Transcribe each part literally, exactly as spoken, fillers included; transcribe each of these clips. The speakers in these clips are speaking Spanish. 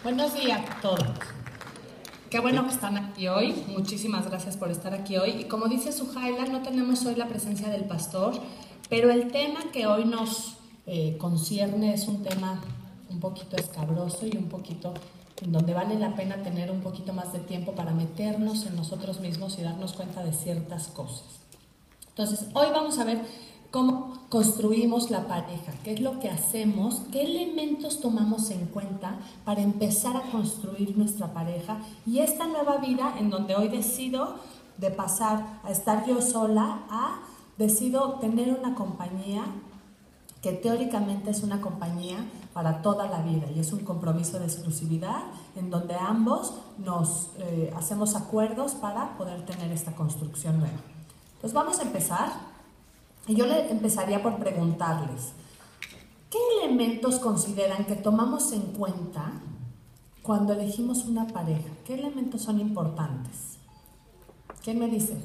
Buenos días a todos. Qué bueno que están aquí hoy. Muchísimas gracias por estar aquí hoy. Y como dice Sujaila, no tenemos hoy la presencia del pastor, pero el tema que hoy nos eh, concierne es un tema un poquito escabroso y un poquito en donde vale la pena tener un poquito más de tiempo para meternos en nosotros mismos y darnos cuenta de ciertas cosas. Entonces, hoy vamos a ver cómo construimos la pareja, qué es lo que hacemos, qué elementos tomamos en cuenta para empezar a construir nuestra pareja y esta nueva vida en donde hoy decido de pasar a estar yo sola a decido tener una compañía que teóricamente es una compañía para toda la vida y es un compromiso de exclusividad en donde ambos nos eh, hacemos acuerdos para poder tener esta construcción nueva. Entonces vamos a empezar. Y yo le empezaría por preguntarles, ¿qué elementos consideran que tomamos en cuenta cuando elegimos una pareja? ¿Qué elementos son importantes? ¿Quién me dice?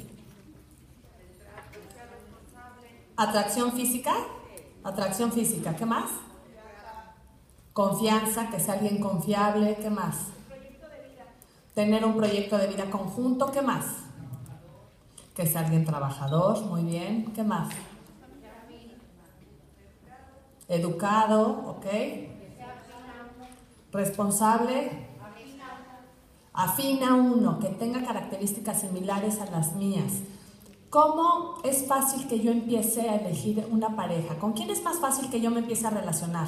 ¿Atracción física? Atracción física, ¿qué más? Confianza, que sea alguien confiable, ¿qué más? Tener un proyecto de vida conjunto, ¿qué más? Que sea alguien trabajador, muy bien, ¿qué más? Educado, ¿ok? Responsable, afín a uno, que tenga características similares a las mías. ¿Cómo es fácil que yo empiece a elegir una pareja? ¿Con quién es más fácil que yo me empiece a relacionar?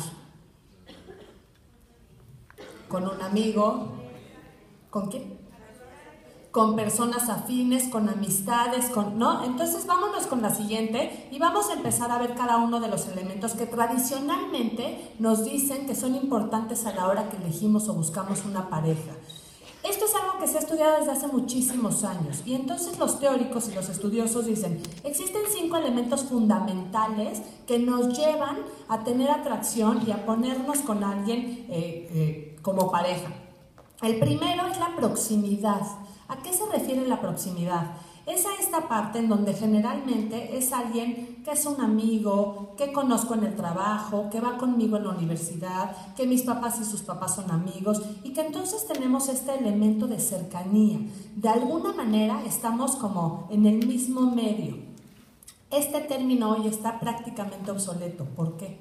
¿Con un amigo? ¿Con quién? Con personas afines, con amistades, con, ¿no? Entonces vámonos con la siguiente y vamos a empezar a ver cada uno de los elementos que tradicionalmente nos dicen que son importantes a la hora que elegimos o buscamos una pareja. Esto es algo que se ha estudiado desde hace muchísimos años y entonces los teóricos y los estudiosos dicen, existen cinco elementos fundamentales que nos llevan a tener atracción y a ponernos con alguien eh, eh, como pareja. El primero es la proximidad. ¿A qué se refiere la proximidad? Es a esta parte en donde generalmente es alguien que es un amigo, que conozco en el trabajo, que va conmigo en la universidad, que mis papás y sus papás son amigos y que entonces tenemos este elemento de cercanía. De alguna manera estamos como en el mismo medio. Este término hoy está prácticamente obsoleto. ¿Por qué?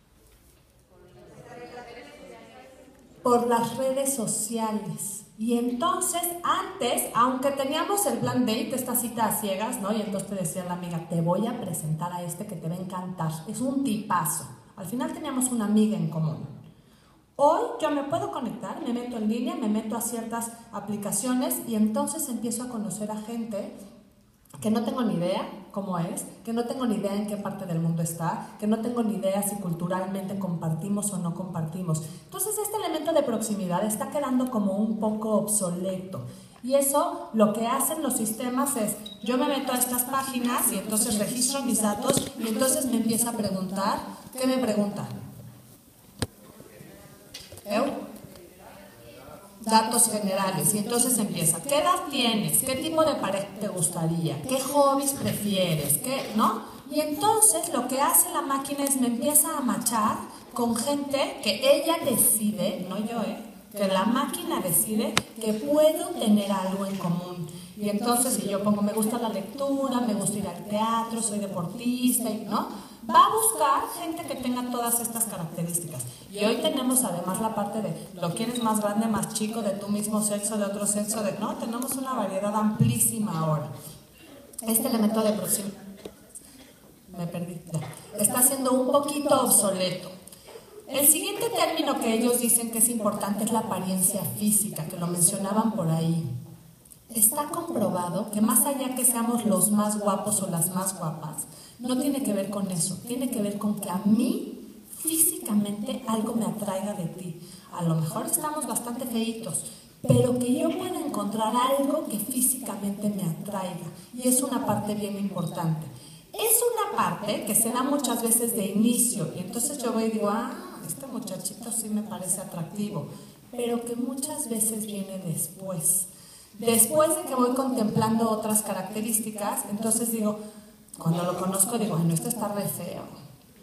Por las redes sociales. Y entonces, antes, aunque teníamos el blind date, esta cita a ciegas, ¿no? Y entonces te decía la amiga, te voy a presentar a este que te va a encantar. Es un tipazo. Al final teníamos una amiga en común. Hoy yo me puedo conectar, me meto en línea, me meto a ciertas aplicaciones y entonces empiezo a conocer a gente que no tengo ni idea cómo es, que no tengo ni idea en qué parte del mundo está, que no tengo ni idea si culturalmente compartimos o no compartimos. Entonces este elemento de proximidad está quedando como un poco obsoleto. Y eso lo que hacen los sistemas es, yo me meto a estas páginas y entonces registro mis datos y entonces me empieza a preguntar, ¿qué me pregunta? ¿Eu? Datos generales y entonces empieza, ¿qué edad tienes? ¿Qué tipo de pareja te gustaría? ¿Qué hobbies prefieres? ¿Qué? ¿No? Y entonces lo que hace la máquina es me empieza a machar con gente que ella decide, no yo, ¿eh? Que la máquina decide que puedo tener algo en común. Y entonces si yo pongo, me gusta la lectura, me gusta ir al teatro, soy deportista, ¿no? Va a buscar gente que tenga todas estas características. Y hoy tenemos además la parte de lo quieres más grande, más chico, de tu mismo sexo, de otro sexo, de no, tenemos una variedad amplísima ahora. Este elemento de proximidad, me perdí, ya, está siendo un poquito obsoleto. El siguiente término que ellos dicen que es importante es la apariencia física, que lo mencionaban por ahí. Está comprobado que más allá que seamos los más guapos o las más guapas, no tiene que ver con eso, tiene que ver con que a mí físicamente algo me atraiga de ti. A lo mejor estamos bastante feitos, pero que yo pueda encontrar algo que físicamente me atraiga. Y es una parte bien importante. Es una parte que se da muchas veces de inicio, y entonces yo voy y digo, ah, este muchachito sí me parece atractivo, pero que muchas veces viene después. Después de que voy contemplando otras características, entonces digo, cuando lo conozco digo, ay, no, este está re feo.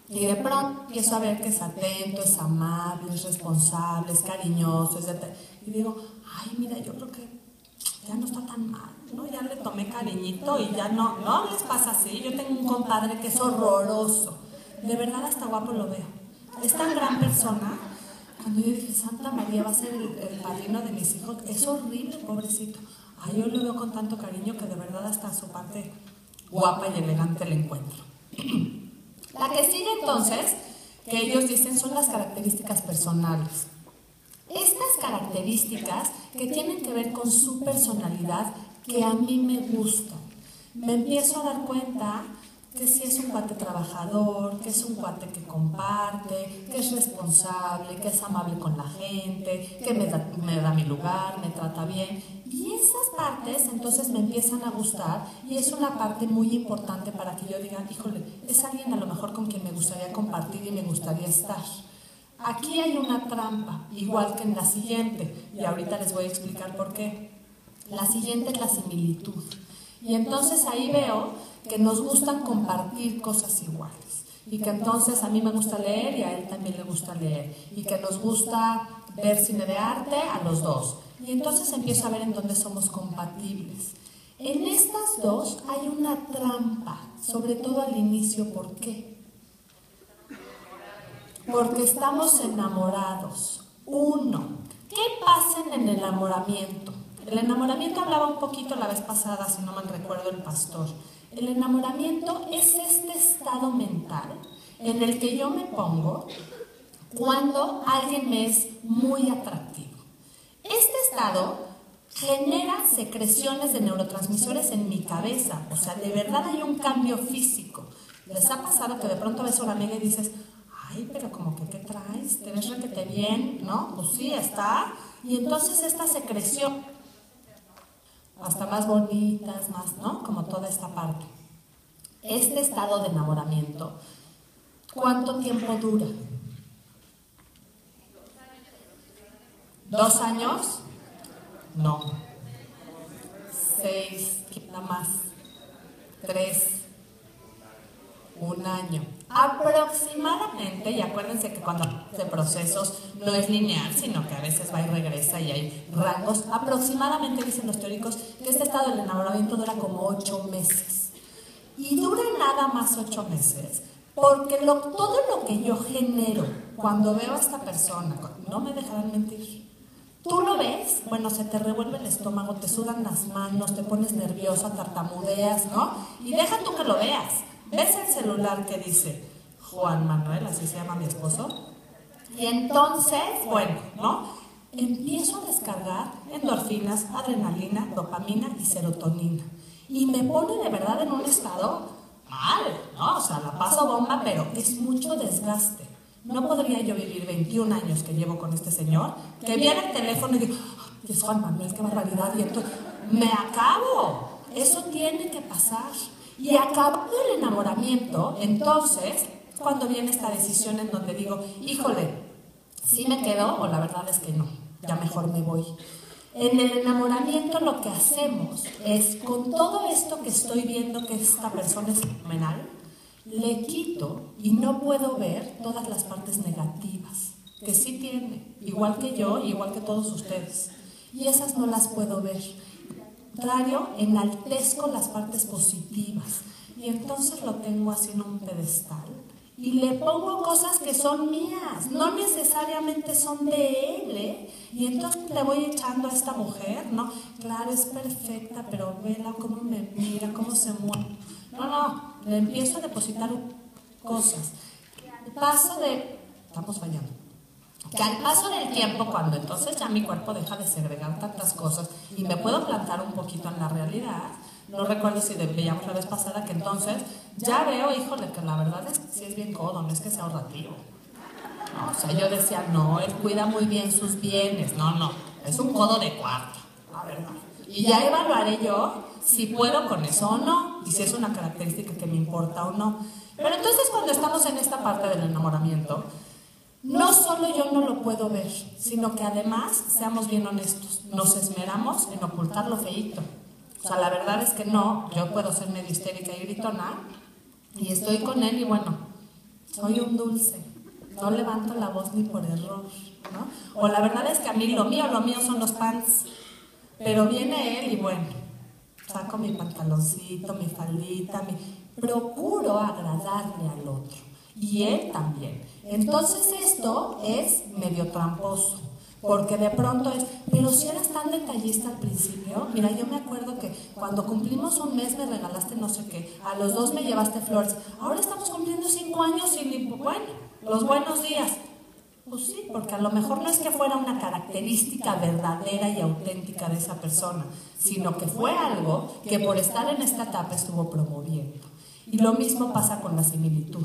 Y de pronto empiezo a ver que es atento, es amable, es responsable, es cariñoso, es de... y digo, ay, mira, yo creo que ya no está tan mal, ¿no? Ya le tomé cariñito y ya no, no les pasa así. Yo tengo un compadre que es horroroso, de verdad hasta guapo lo veo. Es tan gran persona, cuando yo dije, Santa María va a ser el, el padrino de mis hijos, es horrible, pobrecito. Ay, yo lo veo con tanto cariño que de verdad hasta su parte guapa y elegante le encuentro. La que sigue entonces, que ellos dicen, son las características personales. Estas características que tienen que ver con su personalidad, que a mí me gustan. Me empiezo a dar cuenta que si es un cuate trabajador, que es un cuate que comparte, que es responsable, que es amable con la gente, que me da, me da mi lugar, me trata bien. Y esas partes entonces me empiezan a gustar y es una parte muy importante para que yo diga, híjole, es alguien a lo mejor con quien me gustaría compartir y me gustaría estar. Aquí hay una trampa, igual que en la siguiente, y ahorita les voy a explicar por qué. La siguiente es la similitud. Y entonces ahí veo que nos gustan compartir cosas iguales. Y que entonces a mí me gusta leer y a él también le gusta leer. Y que nos gusta ver cine de arte a los dos. Y entonces empiezo a ver en dónde somos compatibles. En estas dos hay una trampa, sobre todo al inicio. ¿Por qué? Porque estamos enamorados. Uno, ¿qué pasa en el enamoramiento? El enamoramiento hablaba un poquito la vez pasada, si no mal recuerdo, el pastor. El enamoramiento es este estado mental en el que yo me pongo cuando alguien me es muy atractivo. Este estado genera secreciones de neurotransmisores en mi cabeza, o sea, de verdad hay un cambio físico. ¿Les ha pasado que de pronto ves a una amiga y dices, ay, pero como que, ¿qué traes? ¿Te ves requete bien? ¿No? Pues sí, está. Y entonces esta secreción, hasta más bonitas, más, ¿no? Como toda esta parte. Este estado de enamoramiento, ¿cuánto tiempo dura? ¿Dos años? No. Seis, quizá más. Tres. Un año. Aproximadamente, y acuérdense que cuando hace procesos no es lineal, sino que a veces va y regresa y hay rangos. Aproximadamente, dicen los teóricos, que este estado del enamoramiento dura como ocho meses. Y dura nada más ocho meses, porque lo, todo lo que yo genero cuando veo a esta persona, no me dejarán mentir. Tú lo ves, bueno, se te revuelve el estómago, te sudan las manos, te pones nerviosa, tartamudeas, ¿no? Y deja tú que lo veas. ¿Ves el celular que dice Juan Manuel, así se llama mi esposo? Y entonces, bueno, ¿no? Empiezo a descargar endorfinas, adrenalina, dopamina y serotonina. Y me pone de verdad en un estado mal, ¿no? O sea, la paso bomba, pero es mucho desgaste. No podría yo vivir veintiún años que llevo con este señor, que viene el teléfono y digo, oh, es Juan Manuel, qué barbaridad, y entonces me acabo. Eso tiene que pasar. Y acabando el enamoramiento, entonces, cuando viene esta decisión en donde digo, híjole, ¿sí me quedo o la verdad es que no? Ya mejor me voy. En el enamoramiento lo que hacemos es, con todo esto que estoy viendo que esta persona es fenomenal, le quito y no puedo ver todas las partes negativas que sí tiene, igual que yo, igual que todos ustedes. Y esas no las puedo ver. Contrario, enaltezco las partes positivas y entonces lo tengo así en un pedestal y le pongo cosas que son mías, no necesariamente son de él, ¿eh? Y entonces le voy echando a esta mujer, ¿no? Claro, es perfecta, pero vela cómo me mira, cómo se mueve. No, no, le empiezo a depositar cosas. Al paso de... Estamos fallando. Que al paso del tiempo, cuando entonces ya mi cuerpo deja de segregar tantas cosas y me puedo plantar un poquito en la realidad, no recuerdo si veíamos la vez pasada que entonces ya veo, híjole, que la verdad es que sí es bien codo, no es que sea ahorrativo. No, o sea, yo decía, no, él cuida muy bien sus bienes, no, no, es un codo de cuarto, la verdad. Y ya evaluaré yo si puedo con eso o no, y si es una característica que me importa o no. Pero entonces cuando estamos en esta parte del enamoramiento, no solo yo no lo puedo ver, sino que además, seamos bien honestos, nos esmeramos en ocultar lo feíto. O sea, la verdad es que no, yo puedo ser medio histérica y gritona, y estoy con él y bueno, soy un dulce, no levanto la voz ni por error, ¿no? O la verdad es que a mí lo mío, lo mío son los pants, pero viene él y bueno, saco mi pantaloncito, mi faldita, mi... procuro agradarle al otro y él también. Entonces esto es medio tramposo, porque de pronto es, pero si eras tan detallista al principio, mira, yo me acuerdo que cuando cumplimos un mes me regalaste no sé qué, a los dos me llevaste flores, ahora estamos cumpliendo cinco años y ni, bueno, los buenos días. Pues sí, porque a lo mejor no es que fuera una característica verdadera y auténtica de esa persona, sino que fue algo que por estar en esta etapa estuvo promoviendo. Y lo mismo pasa con la similitud.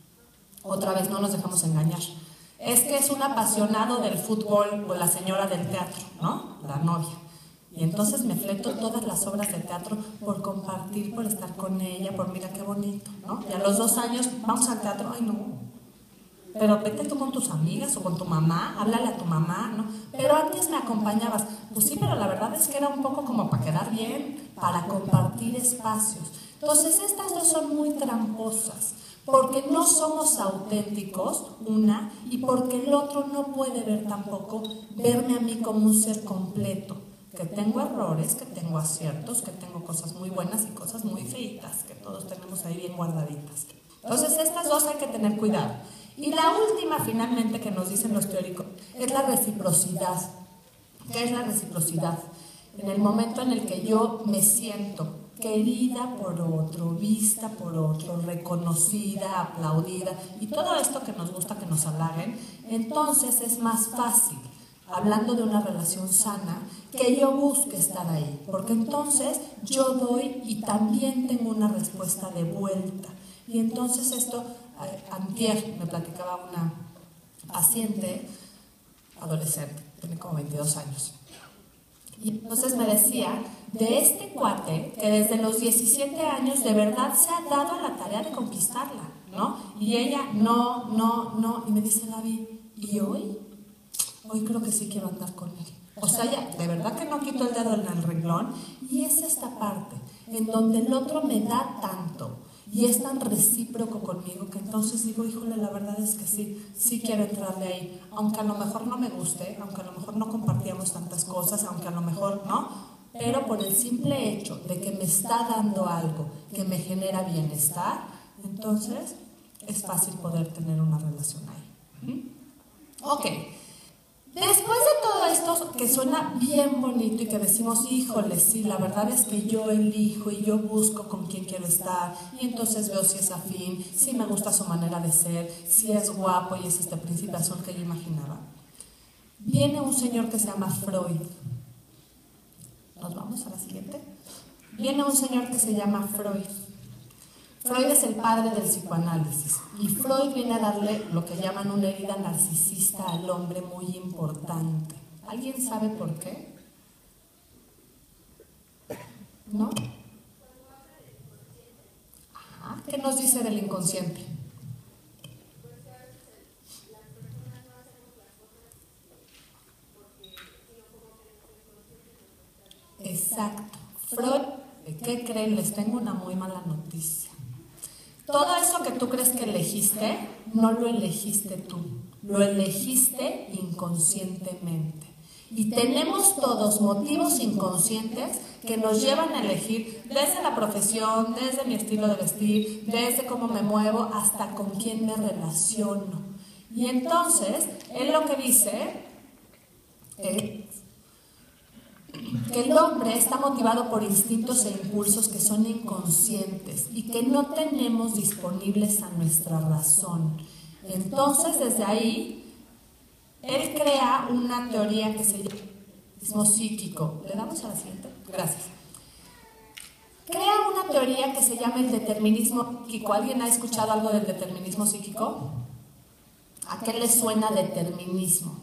Otra vez, no nos dejamos engañar. Es que es un apasionado del fútbol o la señora del teatro, ¿no? La novia. Y entonces me fleto todas las obras de teatro por compartir, por estar con ella, por mira qué bonito, ¿no? Y a los dos años vamos al teatro, ay no. Pero vete tú con tus amigas o con tu mamá, háblale a tu mamá, ¿no? Pero antes me acompañabas. Pues sí, pero la verdad es que era un poco como para quedar bien, para compartir espacios. Entonces estas dos son muy tramposas, porque no somos auténticos, una, y porque el otro no puede ver tampoco, verme a mí como un ser completo, que tengo errores, que tengo aciertos, que tengo cosas muy buenas y cosas muy feitas, que todos tenemos ahí bien guardaditas. Entonces estas dos hay que tener cuidado. Y la última, finalmente, que nos dicen los teóricos, es la reciprocidad. ¿Qué es la reciprocidad? En el momento en el que yo me siento querida por otro, vista por otro, reconocida, aplaudida, y todo esto que nos gusta que nos halaguen, entonces es más fácil, hablando de una relación sana, que yo busque estar ahí, porque entonces yo doy y también tengo una respuesta de vuelta. Y entonces esto, antier me platicaba una paciente adolescente, tiene como veintidós años, y entonces me decía de este cuate que desde los diecisiete años de verdad se ha dado a la tarea de conquistarla, ¿no? Y ella, no, no, no, y me dice Gaby, ¿y hoy? Hoy creo que sí quiero andar con él. O sea, ya, de verdad que no quito el dedo en el renglón, y es esta parte en donde el otro me da tanto, y es tan recíproco conmigo que entonces digo, híjole, la verdad es que sí, sí quiero entrarle ahí, aunque a lo mejor no me guste, aunque a lo mejor no compartíamos tantas cosas, aunque a lo mejor no, pero por el simple hecho de que me está dando algo que me genera bienestar, entonces es fácil poder tener una relación ahí. ¿Mm? Ok. Después de todo esto que suena bien bonito y que decimos, híjole, sí, la verdad es que yo elijo y yo busco con quién quiero estar y entonces veo si es afín, si me gusta su manera de ser, si es guapo y es este príncipe azul que yo imaginaba. Viene un señor que se llama Freud. ¿Nos vamos a la siguiente? Viene un señor que se llama Freud. Freud es el padre del psicoanálisis y Freud viene a darle lo que llaman una herida narcisista al hombre muy importante. ¿Alguien sabe por qué? ¿No? Ajá. ¿Qué nos dice del inconsciente? Exacto. Freud, ¿qué creen? Les tengo una muy mala noticia. Todo eso que tú crees que elegiste, no lo elegiste tú, lo elegiste inconscientemente. Y tenemos todos motivos inconscientes que nos llevan a elegir desde la profesión, desde mi estilo de vestir, desde cómo me muevo, hasta con quién me relaciono. Y entonces, él lo que dice es que el hombre está motivado por instintos e impulsos que son inconscientes y que no tenemos disponibles a nuestra razón. Entonces, desde ahí, él crea una teoría que se llama determinismo psíquico. ¿Le damos a la siguiente? Gracias. Crea una teoría que se llama el determinismo psíquico. ¿Alguien ha escuchado algo del determinismo psíquico? ¿A qué le suena determinismo?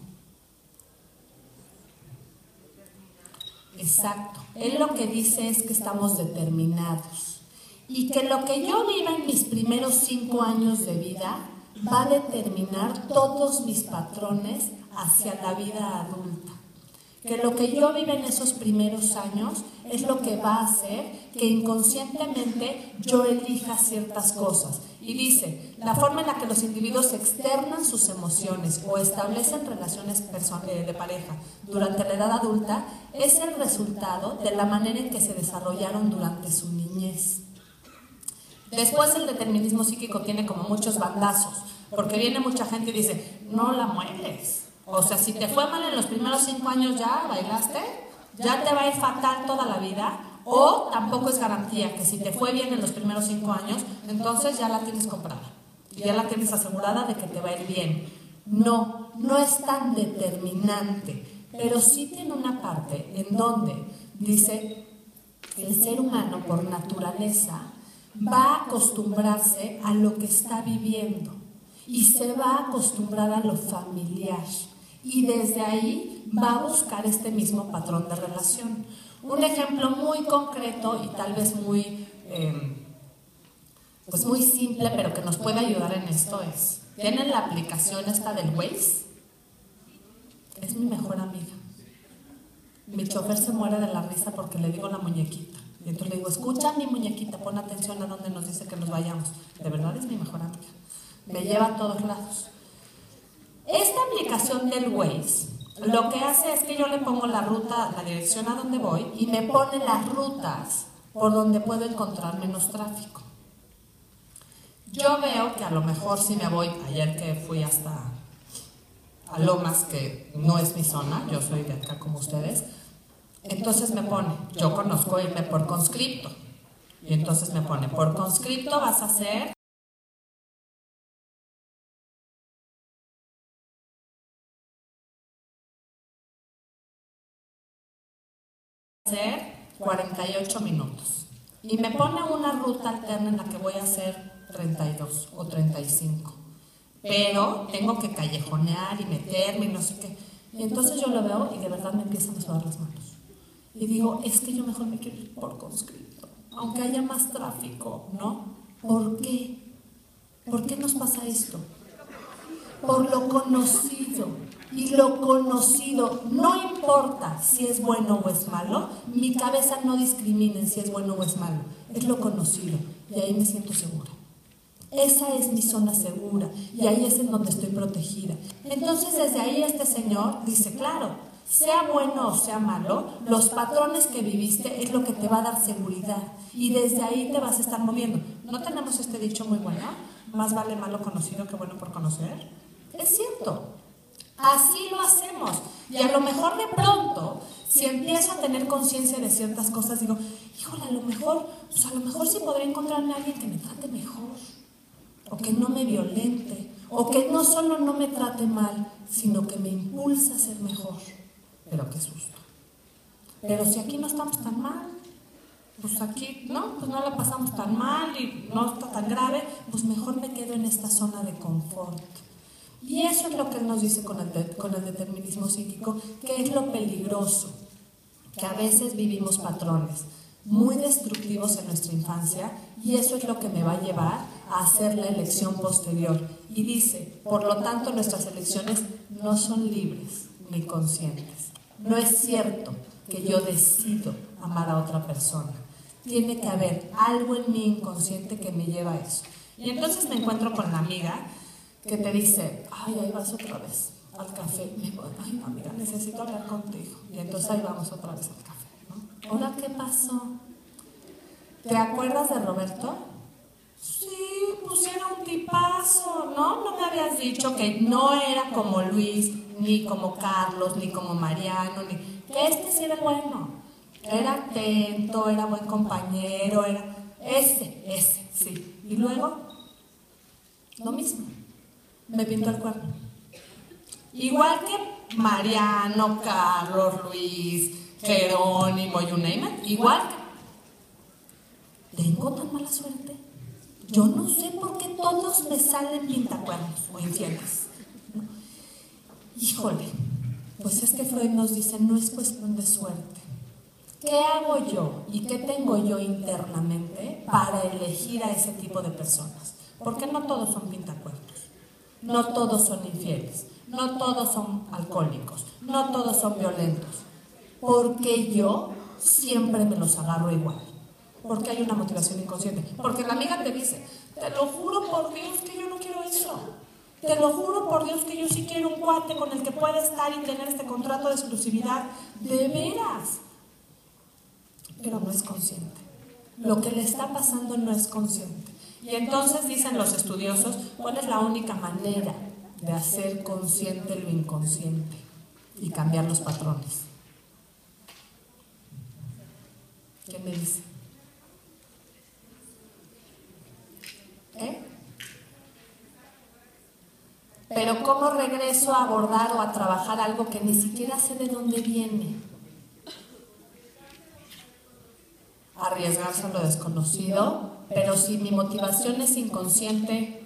Exacto. Él lo que dice es que estamos determinados y que lo que yo viva en mis primeros cinco años de vida va a determinar todos mis patrones hacia la vida adulta. que lo que yo vive en esos primeros años es lo que va a hacer que inconscientemente yo elija ciertas cosas. Y dice, la forma en la que los individuos externan sus emociones o establecen relaciones de pareja durante la edad adulta es el resultado de la manera en que se desarrollaron durante su niñez. Después el determinismo psíquico tiene como muchos bandazos, porque viene mucha gente y dice, no la mueles. O sea, si te fue mal en los primeros cinco años ya bailaste, ya te va a ir fatal toda la vida. O tampoco es garantía que si te fue bien en los primeros cinco años, entonces ya la tienes comprada. Y ya la tienes asegurada de que te va a ir bien. No, no es tan determinante, pero sí tiene una parte en donde dice que el ser humano por naturaleza va a acostumbrarse a lo que está viviendo y se va a acostumbrar a lo familiar. Y desde ahí va a buscar este mismo patrón de relación. Un ejemplo muy concreto y tal vez muy, eh, pues muy simple, pero que nos puede ayudar en esto es, ¿tienen la aplicación esta del Waze? Es mi mejor amiga. Mi chofer se muere de la risa porque le digo la muñequita. Y entonces le digo, escucha mi muñequita, pon atención a donde nos dice que nos vayamos. De verdad es mi mejor amiga. Me lleva a todos lados. Esta aplicación del Waze lo que hace es que yo le pongo la ruta, la dirección a donde voy y me pone las rutas por donde puedo encontrar menos tráfico. Yo veo que a lo mejor si me voy, ayer que fui hasta a Lomas, que no es mi zona, yo soy de acá como ustedes, entonces me pone, yo conozco irme por conscripto, y entonces me pone, por conscripto vas a hacer cuarenta y ocho minutos y me pone una ruta alterna en la que voy a hacer treinta y dos o treinta y cinco, pero tengo que callejonear y meterme y no sé qué, y entonces yo lo veo y de verdad me empiezan a sudar las manos y digo, es que yo mejor me quiero ir por conscripto aunque haya más tráfico, ¿no? ¿Por qué? ¿Por qué nos pasa esto? Por lo conocido. Y lo conocido, no importa si es bueno o es malo, mi cabeza no discrimina en si es bueno o es malo, es lo conocido y ahí me siento segura. Esa es mi zona segura y ahí es en donde estoy protegida. Entonces desde ahí este señor dice, claro, sea bueno o sea malo, los patrones que viviste es lo que te va a dar seguridad y desde ahí te vas a estar moviendo. ¿No tenemos este dicho muy bueno? Más vale malo conocido que bueno por conocer. Es cierto. Así lo hacemos. Y a lo mejor de pronto, si empiezo a tener conciencia de ciertas cosas, digo, híjole, a lo mejor, pues a lo mejor sí podré encontrarme a alguien que me trate mejor, o que no me violente, o que no solo no me trate mal, sino que me impulsa a ser mejor. Pero qué susto. Pero si aquí no estamos tan mal, pues aquí, no, pues no la pasamos tan mal y no está tan grave, pues mejor me quedo en esta zona de confort. Y eso es lo que él nos dice con el, de, con el determinismo psíquico, que es lo peligroso, que a veces vivimos patrones muy destructivos en nuestra infancia y eso es lo que me va a llevar a hacer la elección posterior. Y dice, por lo tanto nuestras elecciones no son libres ni conscientes. No es cierto que yo decido amar a otra persona. Tiene que haber algo en mi inconsciente que me lleva a eso. Y entonces me encuentro con la amiga que te dice, ay, ahí vas otra vez al café. Y me digo, ay, no, amiga, necesito hablar contigo. Y entonces ahí vamos otra vez al café, ¿no? Hola, ¿qué pasó? ¿Te acuerdas de Roberto? Sí, pues era un tipazo, ¿no? No me habías dicho que no era como Luis, ni como Carlos, ni como Mariano, ni que este sí era bueno. Era atento, era buen compañero, era ese, ese, sí. Y luego, lo mismo. Me pintó el cuerno. Igual que Mariano, Carlos, Luis, Jerónimo, you name it. Igual que... ¿Tengo tan mala suerte? Yo no sé por qué todos me salen pintacuernos o infieles, ¿no? Híjole, pues es que Freud nos dice, no es cuestión de suerte. ¿Qué hago yo y qué tengo yo internamente para elegir a ese tipo de personas? Porque no todos son pintacuernos. No todos son infieles, no todos son alcohólicos, no todos son violentos. porque yo siempre me los agarro igual. Porque hay una motivación inconsciente. Porque la amiga te dice, te lo juro por Dios que yo no quiero eso. Te lo juro por Dios que yo sí quiero un cuate con el que pueda estar y tener este contrato de exclusividad. De veras. Pero no es consciente. Lo que le está pasando no es consciente. Y entonces dicen los estudiosos, ¿cuál es la única manera de hacer consciente lo inconsciente y cambiar los patrones? ¿Qué me dice? ¿Eh? Pero ¿cómo regreso a abordar o a trabajar algo que ni siquiera sé de dónde viene? Arriesgarse a lo desconocido, pero si mi motivación es inconsciente,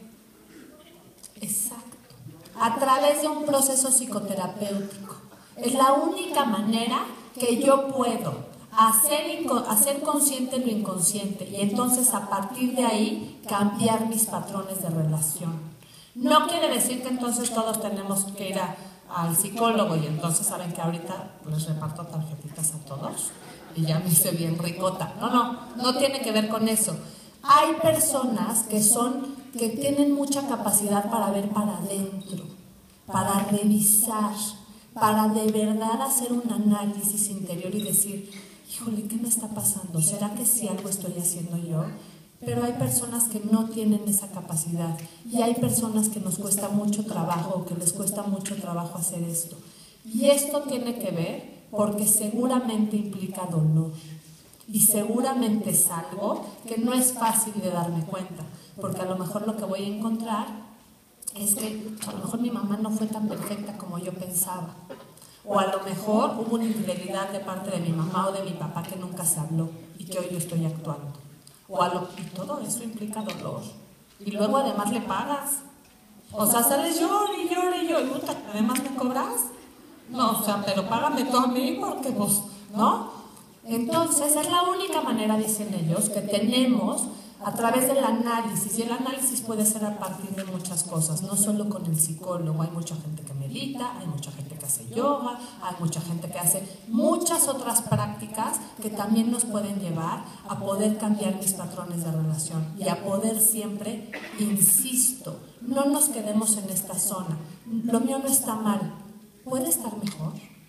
exacto, a través de un proceso psicoterapéutico. Es la única manera que yo puedo hacer, hacer consciente lo inconsciente y entonces a partir de ahí cambiar mis patrones de relación. No quiere decir que entonces todos tenemos que ir a, al psicólogo y entonces saben que ahorita les reparto tarjetitas a todos y ya me hice bien ricota. No, no, no tiene que ver con eso. Hay personas que son, que tienen mucha capacidad para ver para adentro, para revisar, para de verdad hacer un análisis interior y decir, híjole, ¿qué me está pasando? ¿Será que sí algo estoy haciendo yo? Pero hay personas que no tienen esa capacidad y hay personas que nos cuesta mucho trabajo, que les cuesta mucho trabajo hacer esto. Y esto tiene que ver porque seguramente implica dolor y seguramente es algo que no es fácil de darme cuenta, porque a lo mejor lo que voy a encontrar es que a lo mejor mi mamá no fue tan perfecta como yo pensaba, o a lo mejor hubo una infidelidad de parte de mi mamá o de mi papá que nunca se habló y que hoy yo estoy actuando. O a lo, y todo eso implica dolor. Y luego además le pagas. O sea, sales llore y llore y llore. Puta, ¿además me cobras? No, o sea, pero págame tú a mí porque pues, ¿no? Entonces es la única manera, dicen ellos, que tenemos a través del análisis. Y el análisis puede ser a partir de muchas cosas, no solo con el psicólogo. Hay mucha gente que medita, hay mucha gente que hace yoga, hay mucha gente que hace muchas otras prácticas que también nos pueden llevar a poder cambiar mis patrones de relación y a poder siempre, insisto, no nos quedemos en esta zona. Lo mío no está mal, puede estar mejor.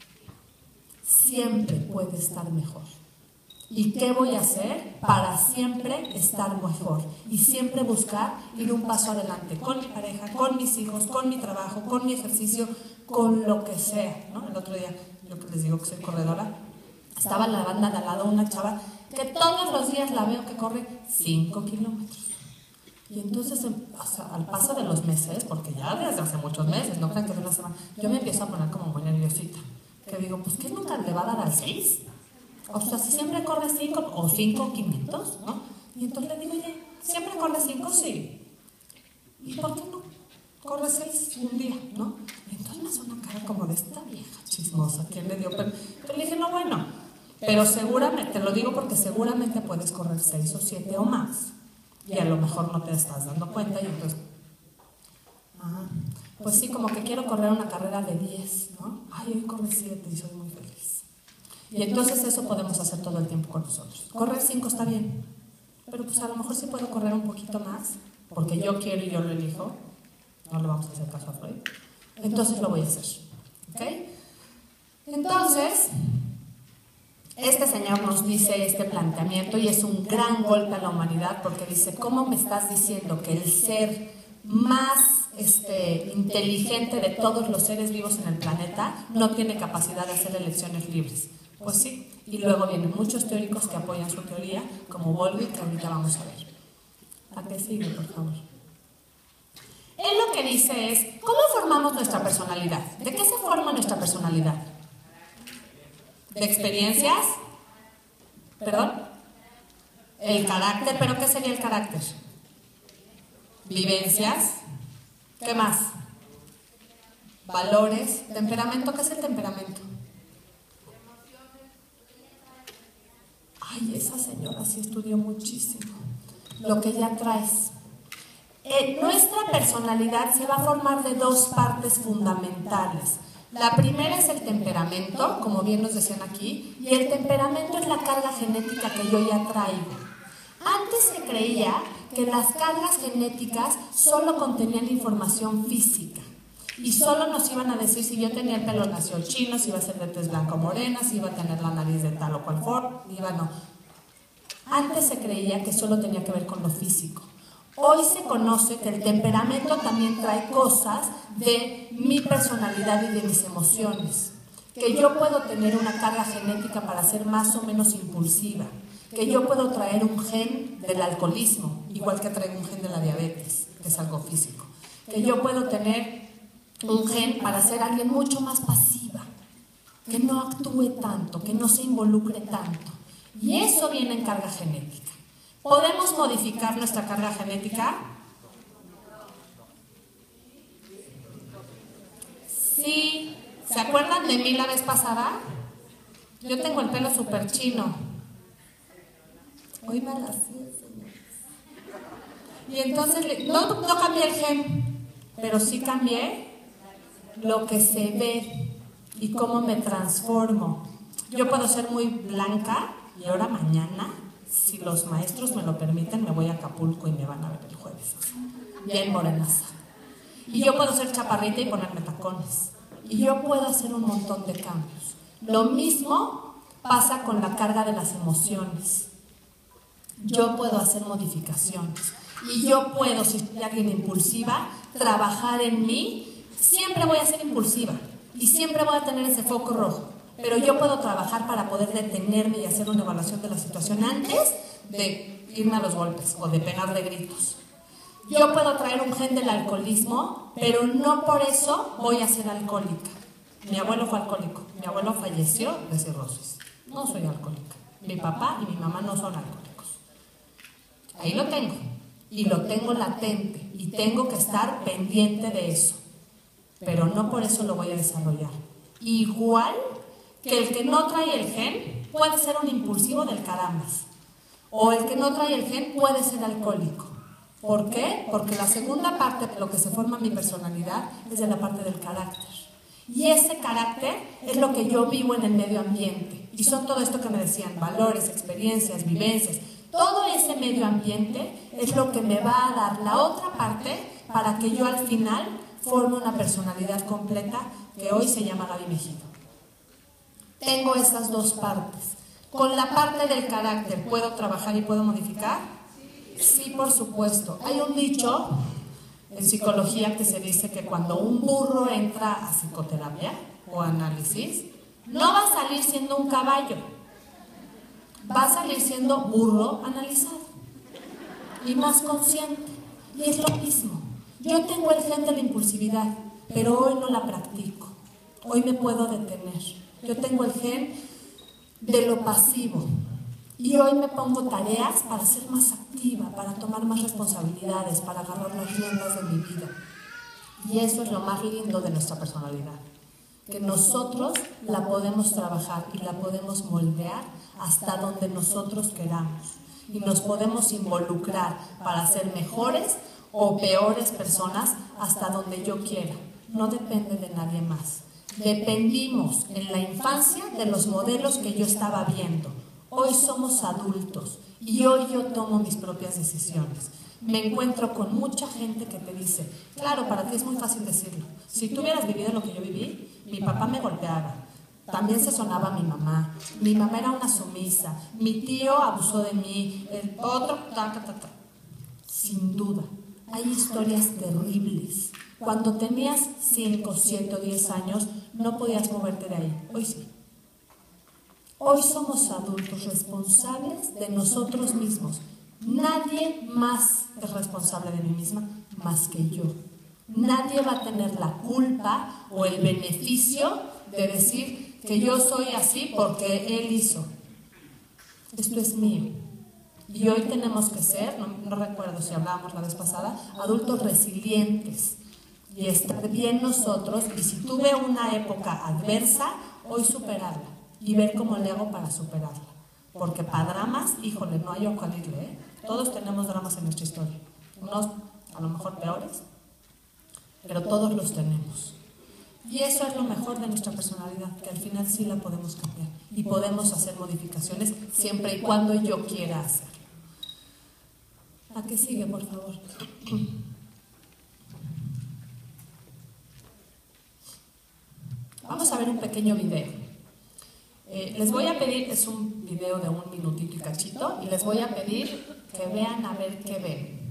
Siempre puede estar mejor. ¿Y qué voy a hacer para siempre estar mejor? Y siempre buscar ir un paso adelante con mi pareja, con mis hijos, con mi trabajo, con mi ejercicio, con lo que sea, ¿no? El otro día, yo que les digo que soy corredora, estaba en la banda de al lado una chava que todos los días la veo que corre cinco kilómetros. Y entonces, o sea, al paso de los meses, porque ya desde hace muchos meses, no crean que de una semana, yo me empiezo a poner como muy nerviosita. Que digo, pues ¿qué nunca le va a dar al seis? O sea, si siempre corre cinco o cinco quinientos, ¿no? Y entonces le digo, oye, ¿siempre corre cinco? Sí. ¿Y por qué no corre seis un día, no? Y entonces me hace una cara como de esta vieja chismosa. ¿Quién le dio? Pero, pero le dije, no, bueno, pero seguramente, te lo digo porque seguramente puedes correr seis o siete o más. Y a lo mejor no te estás dando cuenta y entonces, ah, pues sí, como que quiero correr una carrera de diez, ¿no? Ay, hoy corre siete y soy muy feliz. Y entonces eso podemos hacer todo el tiempo con nosotros. Correr cinco está bien, pero pues a lo mejor sí puedo correr un poquito más, porque yo quiero y yo lo elijo. No le vamos a hacer caso a Freud. Entonces lo voy a hacer. ¿Ok? Entonces, este señor nos dice este planteamiento y es un gran golpe a la humanidad porque dice, ¿cómo me estás diciendo que el ser más este, inteligente de todos los seres vivos en el planeta no tiene capacidad de hacer elecciones libres? Pues sí, y luego vienen muchos teóricos que apoyan su teoría, como Bowlby, que ahorita vamos a ver. ¿A qué sigue, por favor? Él lo que dice es, ¿cómo formamos nuestra personalidad? ¿De qué se forma nuestra personalidad? ¿De experiencias? ¿Perdón? El carácter, ¿pero qué sería el carácter? Vivencias. ¿Qué más? Valores. ¿Temperamento? ¿Qué es el temperamento? Ay, esa señora sí estudió muchísimo. Lo que ya traes. Eh, nuestra personalidad se va a formar de dos partes fundamentales. La primera es el temperamento, como bien nos decían aquí, y el temperamento es la carga genética que yo ya traigo. Antes se creía que las cargas genéticas solo contenían información física y solo nos iban a decir si yo tenía el pelo nació chino, si iba a ser de tez blanca o morena, si iba a tener la nariz de tal o cual forma, iba no. Antes se creía que solo tenía que ver con lo físico. Hoy se conoce que el temperamento también trae cosas de mi personalidad y de mis emociones. Que yo puedo tener una carga genética para ser más o menos impulsiva. Que yo puedo traer un gen del alcoholismo, igual que traigo un gen de la diabetes, que es algo físico. Que yo puedo tener un gen para ser alguien mucho más pasiva. Que no actúe tanto, que no se involucre tanto. Y eso viene en carga genética. ¿Podemos modificar nuestra carga genética? Sí. ¿Se acuerdan de mí la vez pasada? Yo tengo el pelo súper chino. Hoy me la sé, señores. Y entonces, no, no cambié el gen, pero sí cambié lo que se ve y cómo me transformo. Yo puedo ser muy blanca y ahora mañana, si los maestros me lo permiten, me voy a Acapulco y me van a ver el jueves. Bien morenaza. Y yo puedo ser chaparrita y ponerme tacones. Y yo puedo hacer un montón de cambios. Lo mismo pasa con la carga de las emociones. Yo puedo hacer modificaciones. Y yo puedo, si soy alguien impulsiva, trabajar en mí. Siempre voy a ser impulsiva. Y siempre voy a tener ese foco rojo. Pero yo puedo trabajar para poder detenerme y hacer una evaluación de la situación antes de irme a los golpes o de pegar de gritos. Yo puedo traer un gen del alcoholismo, pero no por eso voy a ser alcohólica. Mi abuelo fue alcohólico, mi abuelo falleció de cirrosis. No soy alcohólica. Mi papá y mi mamá no son alcohólicos. Ahí lo tengo, y lo tengo latente, y tengo que estar pendiente de eso. Pero no por eso lo voy a desarrollar. Igual que el que no trae el gen puede ser un impulsivo del carambas. O el que no trae el gen puede ser alcohólico. ¿Por qué? Porque la segunda parte de lo que se forma mi personalidad es de la parte del carácter. Y ese carácter es lo que yo vivo en el medio ambiente. Y son todo esto que me decían, valores, experiencias, vivencias. Todo ese medio ambiente es lo que me va a dar la otra parte para que yo al final forme una personalidad completa que hoy se llama Gaby Mejido. Tengo esas dos partes. Con la parte del carácter, ¿puedo trabajar y puedo modificar? Sí, por supuesto. Hay un dicho en psicología que se dice que cuando un burro entra a psicoterapia o análisis, no va a salir siendo un caballo, va a salir siendo burro analizado y más consciente. Y es lo mismo. Yo tengo el gen de la impulsividad, pero hoy no la practico. Hoy me puedo detener. Yo tengo el gen de lo pasivo. Y hoy me pongo tareas para ser más activa, para tomar más responsabilidades, para agarrar las riendas de mi vida. Y eso es lo más lindo de nuestra personalidad. Que nosotros la podemos trabajar y la podemos moldear hasta donde nosotros queramos. Y nos podemos involucrar para ser mejores o peores personas hasta donde yo quiera. No depende de nadie más. Dependimos en la infancia de los modelos que yo estaba viendo. Hoy somos adultos y hoy yo tomo mis propias decisiones. Me encuentro con mucha gente que te dice, claro, para ti es muy fácil decirlo. Si tú hubieras vivido lo que yo viví, mi papá me golpeaba, también se sonaba mi mamá, mi mamá era una sumisa, mi tío abusó de mí, el otro, ta, ta, ta, ta. Sin duda, hay historias terribles. Cuando tenías cinco, siete o diez años, no podías moverte de ahí. Hoy sí. Hoy somos adultos responsables de nosotros mismos. Nadie más es responsable de mí misma más que yo. Nadie va a tener la culpa o el beneficio de decir que yo soy así porque él hizo. Esto es mío. Y hoy tenemos que ser, no, no recuerdo si hablábamos la vez pasada, adultos resilientes y estar bien nosotros. Y si tuve una época adversa, hoy superarla. Y ver cómo le hago para superarla. Porque para dramas, híjole, no hay ojo al irle, ¿eh? Todos tenemos dramas en nuestra historia. Unos a lo mejor peores, pero todos los tenemos. Y eso es lo mejor de nuestra personalidad, que al final sí la podemos cambiar y podemos hacer modificaciones siempre y cuando yo quiera hacerlo. ¿A qué sigue, por favor? Vamos a ver un pequeño video. Eh, les voy a pedir, es un video de un minutito y cachito, y les voy a pedir que vean a ver qué ven.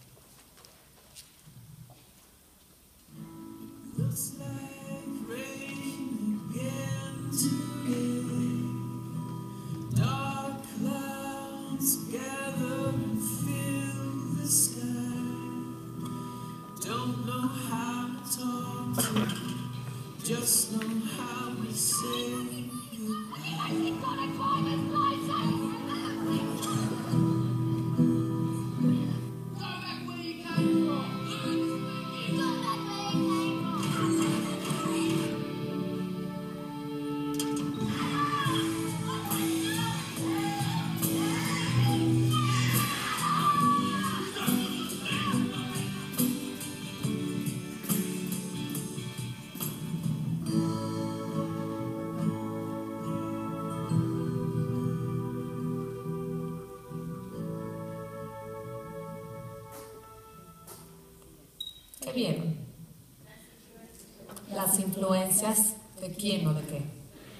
Just know how we say goodbye. ¿Qué vieron? Las influencias de quién o de qué.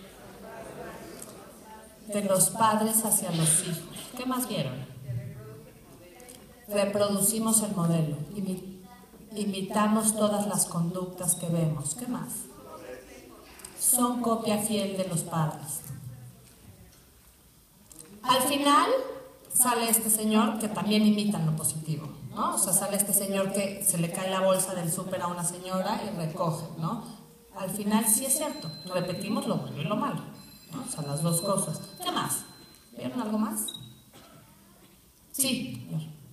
De los padres hacia los hijos. ¿Qué más vieron? Reproducimos el modelo. Imi- imitamos todas las conductas que vemos. ¿Qué más? Son copia fiel de los padres. Al final sale este señor que también imita lo positivo, ¿no? O sea, sale este señor que se le cae la bolsa del súper a una señora y recoge, ¿no? Al final sí es cierto, repetimos lo bueno y lo malo, ¿no? O sea, las dos cosas. ¿Qué más? ¿Vieron algo más? Sí.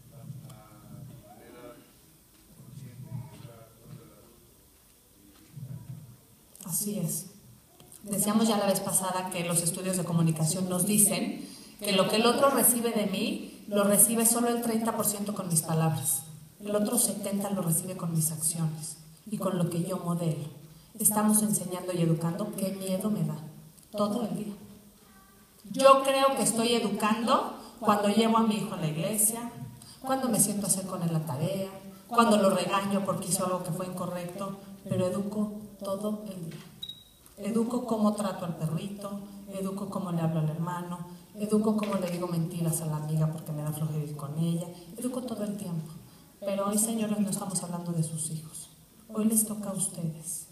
Así es. Decíamos ya la vez pasada que los estudios de comunicación nos dicen que lo que el otro recibe de mí, lo recibe solo el treinta por ciento con mis palabras. El otro setenta por ciento lo recibe con mis acciones y con lo que yo modelo. Estamos enseñando y educando. ¿Qué miedo me da? Todo el día. Yo creo que estoy educando cuando llevo a mi hijo a la iglesia, cuando me siento a hacer con él la tarea, cuando lo regaño porque hizo algo que fue incorrecto, pero educo todo el día. Educo cómo trato al perrito, educo cómo le hablo al hermano, educo cómo le digo mentiras a la amiga porque me da flojera ir con ella, educo todo el tiempo. Pero hoy, señores, no estamos hablando de sus hijos. Hoy les toca a ustedes.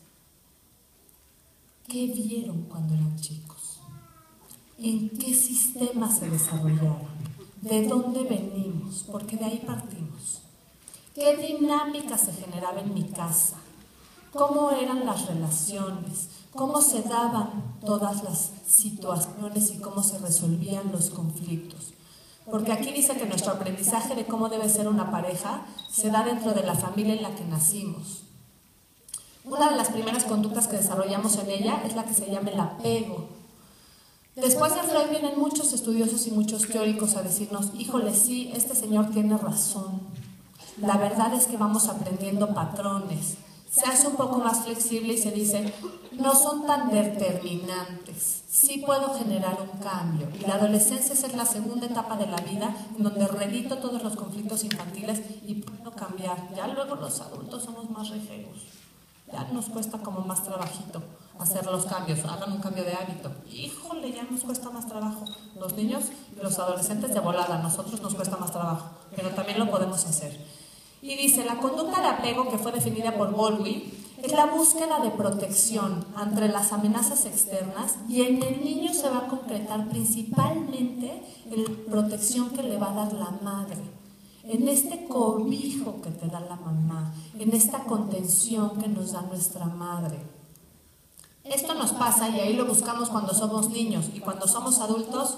¿Qué vieron cuando eran chicos? ¿En qué sistema se desarrollaron? ¿De dónde venimos? Porque de ahí partimos. ¿Qué dinámica se generaba en mi casa? ¿Cómo eran las relaciones? ¿Cómo se daban todas las situaciones y cómo se resolvían los conflictos? Porque aquí dice que nuestro aprendizaje de cómo debe ser una pareja se da dentro de la familia en la que nacimos. Una de las primeras conductas que desarrollamos en ella es la que se llama el apego. Después de Freud vienen muchos estudiosos y muchos teóricos a decirnos, híjole, sí, este señor tiene razón. La verdad es que vamos aprendiendo patrones. Se hace un poco más flexible y se dice, no son tan determinantes, sí puedo generar un cambio. Y la adolescencia es la segunda etapa de la vida en donde redito todos los conflictos infantiles y puedo cambiar. Ya luego los adultos somos más rejegos, ya nos cuesta como más trabajito hacer los cambios, hagan un cambio de hábito. Híjole, ya nos cuesta más trabajo. Los niños y los adolescentes de volada, a nosotros nos cuesta más trabajo, pero también lo podemos hacer. Y dice, la conducta de apego, que fue definida por Bowlby, es la búsqueda de protección ante las amenazas externas y en el niño se va a concretar principalmente en la protección que le va a dar la madre, en este cobijo que te da la mamá, en esta contención que nos da nuestra madre. Esto nos pasa y ahí lo buscamos cuando somos niños y cuando somos adultos,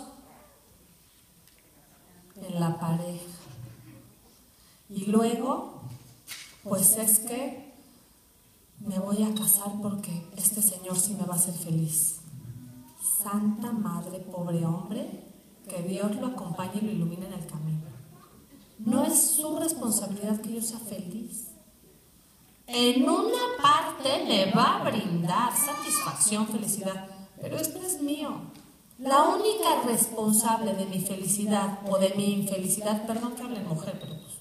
en la pareja. Y luego, pues es que me voy a casar porque este señor sí me va a hacer feliz. Santa madre, pobre hombre, que Dios lo acompañe y lo ilumine en el camino. No es su responsabilidad que yo sea feliz. en una parte me va a brindar satisfacción, felicidad, pero esto es mío. La única responsable de mi felicidad o de mi infelicidad, perdón que hable mujer, pero pues,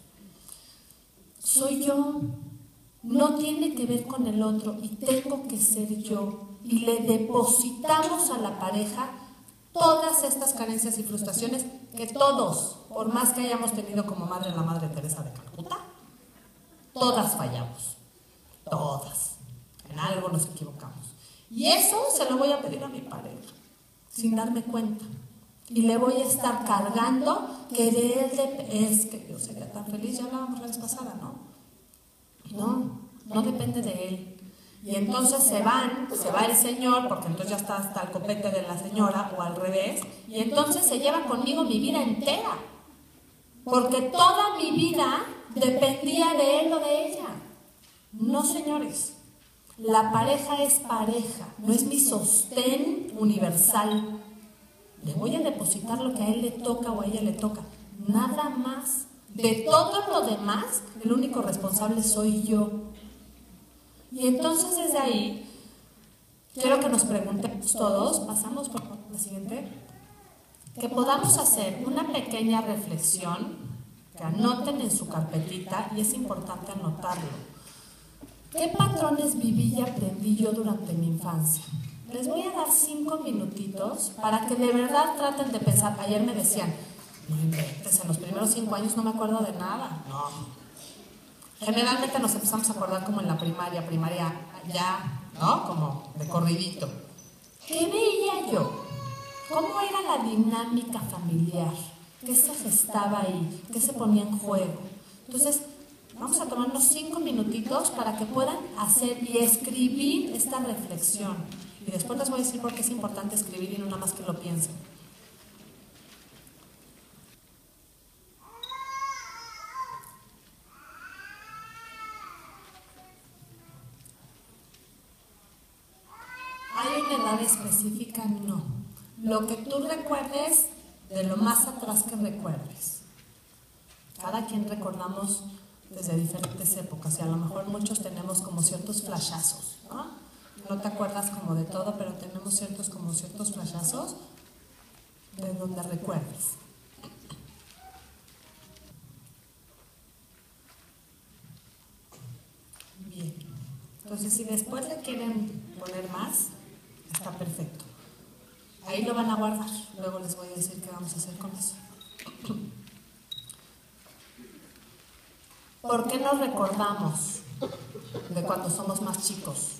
soy yo. No tiene que ver con el otro y tengo que ser yo. Y le depositamos a la pareja todas estas carencias y frustraciones que todos, por más que hayamos tenido como madre la Madre Teresa de Calcuta, todas fallamos. Todas. En algo nos equivocamos. Y eso se lo voy a pedir a mi pareja, sin darme cuenta. Y le voy a estar cargando que de él de, es que yo sería tan feliz, ya hablábamos la vez pasada, ¿no? No, no depende de él. Y entonces se van, se va el señor, porque entonces ya está hasta el copete de la señora, o al revés, y entonces se lleva conmigo mi vida entera. Porque toda mi vida dependía de él o de ella. No, señores, la pareja es pareja, no es mi sostén universal. Le voy a depositar lo que a él le toca o a ella le toca, nada más. De todo lo demás, el único responsable soy yo. Y entonces desde ahí, quiero que nos preguntemos todos, pasamos por la siguiente, que podamos hacer una pequeña reflexión, que anoten en su carpetita, y es importante anotarlo. ¿Qué patrones viví y aprendí yo durante mi infancia? Les voy a dar cinco minutitos para que de verdad traten de pensar. Ayer me decían, no inventes, en los primeros cinco años no me acuerdo de nada. No. Generalmente nos empezamos a acordar como en la primaria, primaria ya, ¿no? Como de corridito. ¿Qué veía yo? ¿Cómo era la dinámica familiar? ¿Qué se gestaba ahí? ¿Qué se ponía en juego? Entonces, vamos a tomarnos cinco minutitos para que puedan hacer y escribir esta reflexión. Y después les voy a decir por qué es importante escribir y no nada más que lo piensen. ¿Hay una edad específica? No. Lo que tú recuerdes, de lo más atrás que recuerdes. Cada quien recordamos desde diferentes épocas y a lo mejor muchos tenemos como ciertos flashazos, ¿no? No te acuerdas como de todo, pero tenemos ciertos como ciertos flashazos de donde recuerdes. Bien. Entonces, si después le quieren poner más, está perfecto. Ahí lo van a guardar. Luego les voy a decir qué vamos a hacer con eso. ¿Por qué nos recordamos de cuando somos más chicos?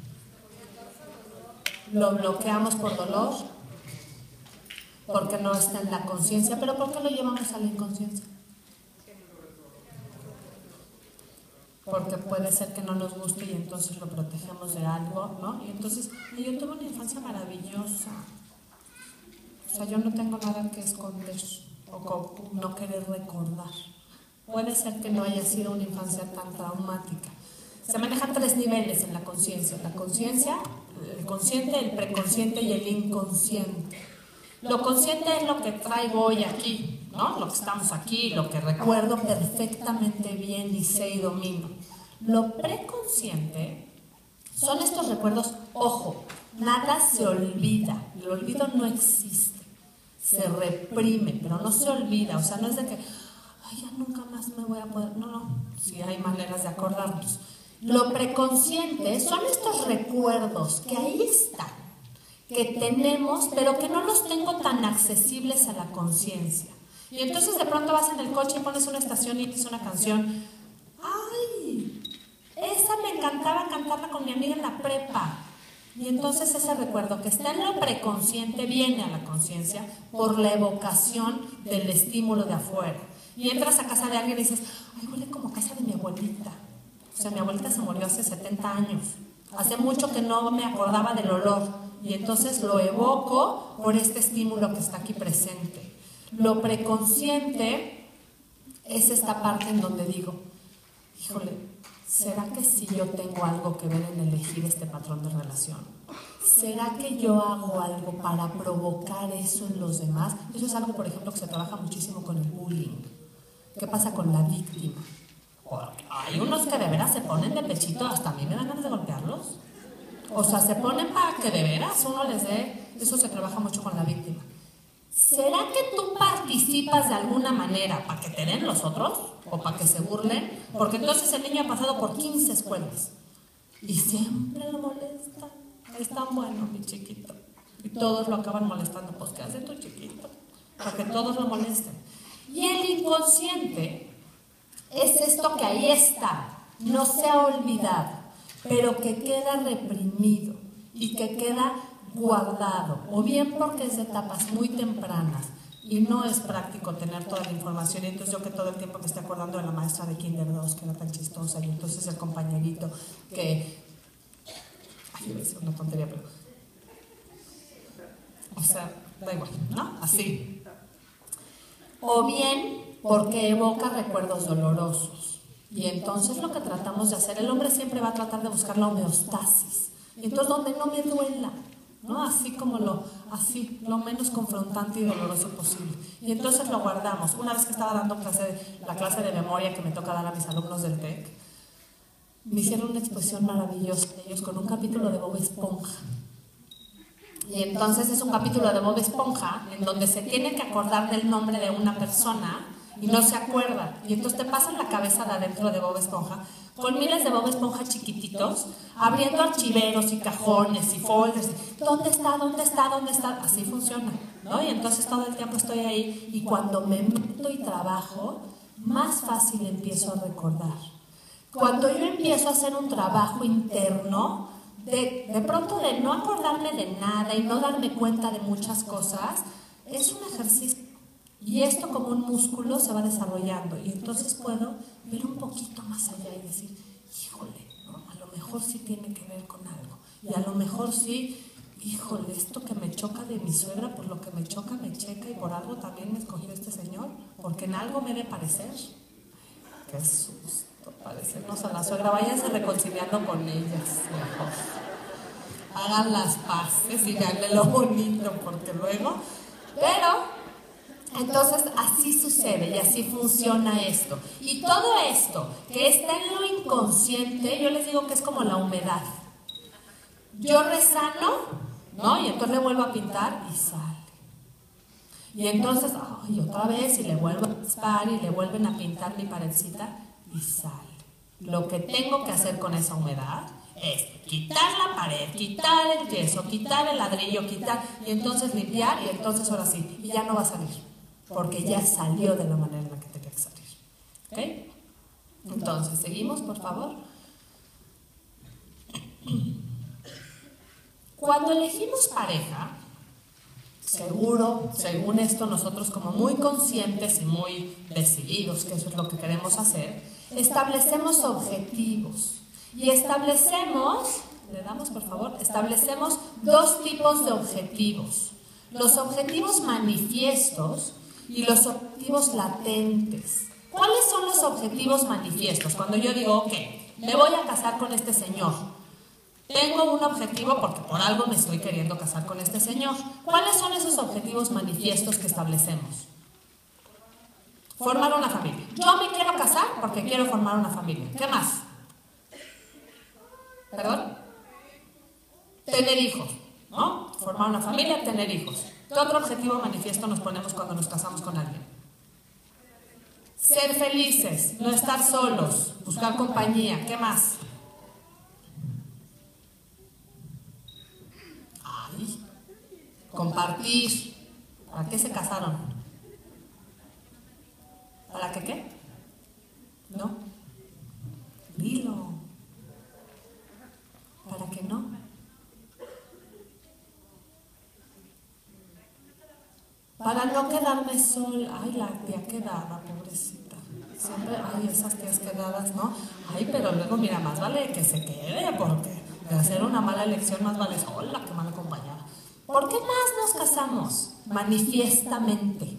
Lo bloqueamos por dolor, porque no está en la conciencia, pero ¿por qué lo llevamos a la inconsciencia? Porque puede ser que no nos guste y entonces lo protegemos de algo, ¿no? Y entonces, yo tuve una infancia maravillosa. O sea, yo no tengo nada que esconder o no querer recordar. Puede ser que no haya sido una infancia tan traumática. Se manejan tres niveles en la conciencia. La conciencia, el consciente, el preconsciente y el inconsciente. Lo consciente es lo que traigo hoy aquí, ¿no? Lo que estamos aquí, lo que recuerdo perfectamente bien y sé y domino. Lo preconsciente son estos recuerdos, ojo, nada se olvida, el olvido no existe, se reprime, pero no se olvida, o sea, no es de que, ay, ya nunca más me voy a poder, no, no, sí hay maneras de acordarnos. Lo preconsciente son estos recuerdos que ahí están, que tenemos, pero que no los tengo tan accesibles a la conciencia. Y entonces de pronto vas en el coche y pones una estación y dices una canción. ¡Ay! Esa me encantaba cantarla con mi amiga en la prepa. Y entonces ese recuerdo que está en lo preconsciente viene a la conciencia por la evocación del estímulo de afuera. Y entras a casa de alguien y dices, ay, huele como casa de mi abuelita. O sea, mi abuelita se murió hace setenta años. Hace mucho que no me acordaba del olor. Y entonces lo evoco por este estímulo que está aquí presente. Lo preconsciente es esta parte en donde digo, híjole, ¿será que si yo tengo algo que ver en elegir este patrón de relación? ¿Será que yo hago algo para provocar eso en los demás? Eso es algo, por ejemplo, que se trabaja muchísimo con el bullying. ¿Qué pasa con la víctima? Porque hay unos que de veras se ponen de pechito, hasta a mí me dan ganas de golpearlos. O sea, se ponen para que de veras uno les dé, eso se trabaja mucho con la víctima. ¿Será que tú participas de alguna manera para que te den los otros? ¿O para que se burlen? Porque entonces el niño ha pasado por quince escuelas y siempre lo molestan. Es tan bueno, mi chiquito. Y todos lo acaban molestando. Pues, ¿qué hace tu chiquito? Para que todos lo molesten. Y el inconsciente es esto que ahí está, no se ha olvidado, pero que queda reprimido y que queda guardado, o bien porque es de etapas muy tempranas y no es práctico tener toda la información. Y entonces yo que todo el tiempo me estoy acordando de la maestra de Kinder dos, que era tan chistosa, y entonces el compañerito que... Ay, iba a decir una tontería, pero... O sea, da igual, ¿no? Así. O bien porque evoca recuerdos dolorosos. Y entonces lo que tratamos de hacer, el hombre siempre va a tratar de buscar la homeostasis. Y entonces donde no me duela, ¿no? Así como lo, así, lo menos confrontante y doloroso posible. Y entonces lo guardamos. Una vez que estaba dando clase, la clase de memoria que me toca dar a mis alumnos del TEC, me hicieron una exposición maravillosa de ellos con un capítulo de Bob Esponja. Y entonces es un capítulo de Bob Esponja en donde se tiene que acordar del nombre de una persona y no se acuerda. Y entonces te pasan la cabeza de adentro de Bob Esponja con miles de Bob Esponja chiquititos, abriendo archiveros y cajones y folders. ¿Dónde está? ¿Dónde está? ¿Dónde está? Así funciona, ¿no? Y entonces todo el tiempo estoy ahí y cuando me meto y trabajo, más fácil empiezo a recordar. Cuando yo empiezo a hacer un trabajo interno, De, de pronto de no acordarme de nada y no darme cuenta de muchas cosas, es un ejercicio. Y esto como un músculo se va desarrollando. Y entonces puedo ver un poquito más allá y decir, híjole, ¿no? A lo mejor sí tiene que ver con algo. Y a lo mejor sí, híjole, esto que me choca de mi suegra, por lo que me choca, me checa y por algo también me escogió este señor. Porque en algo me debe parecer. Qué susto. Parecernos a la suegra, váyanse reconciliando con ellas mejor. Hagan las paces y veanle lo bonito, porque luego. Pero, entonces así sucede y así funciona esto. Y todo esto que está en lo inconsciente, yo les digo que es como la humedad. Yo resano, ¿no? Y entonces le vuelvo a pintar y sale. Y entonces, ay, otra vez, y le vuelvo a raspar y le vuelven a pintar mi paredcita. Y sale. Lo que tengo que hacer con esa humedad es quitar la pared, quitar el yeso, quitar el ladrillo, quitar, y entonces limpiar, y entonces ahora sí, y ya no va a salir, porque ya salió de la manera en la que tenía que salir. ¿Ok? Entonces, seguimos, por favor. Cuando elegimos pareja, seguro, según esto, nosotros como muy conscientes y muy decididos, que eso es lo que queremos hacer, establecemos objetivos. Y establecemos, le damos por favor, establecemos dos tipos de objetivos. Los objetivos manifiestos y los objetivos latentes. ¿Cuáles son los objetivos manifiestos? Cuando yo digo, ok, me voy a casar con este señor. Tengo un objetivo porque por algo me estoy queriendo casar con este señor. ¿Cuáles son esos objetivos manifiestos que establecemos? Formar una familia. Yo me quiero casar porque quiero formar una familia. ¿Qué más? ¿Perdón? Tener hijos, ¿no? Formar una familia, tener hijos. ¿Qué otro objetivo manifiesto nos ponemos cuando nos casamos con alguien? Ser felices, no estar solos, buscar compañía. ¿Qué más? Ay, compartir. ¿Para qué se casaron? ¿Para qué qué? ¿No? Dilo. ¿Para qué no? Para no quedarme sola. Ay, la tía quedada, pobrecita. Siempre, ay, esas tías quedadas, ¿no? Ay, pero luego, mira, más vale que se quede, porque de hacer una mala elección más vale sola que mal acompañada. ¿Por qué más nos casamos? Manifiestamente.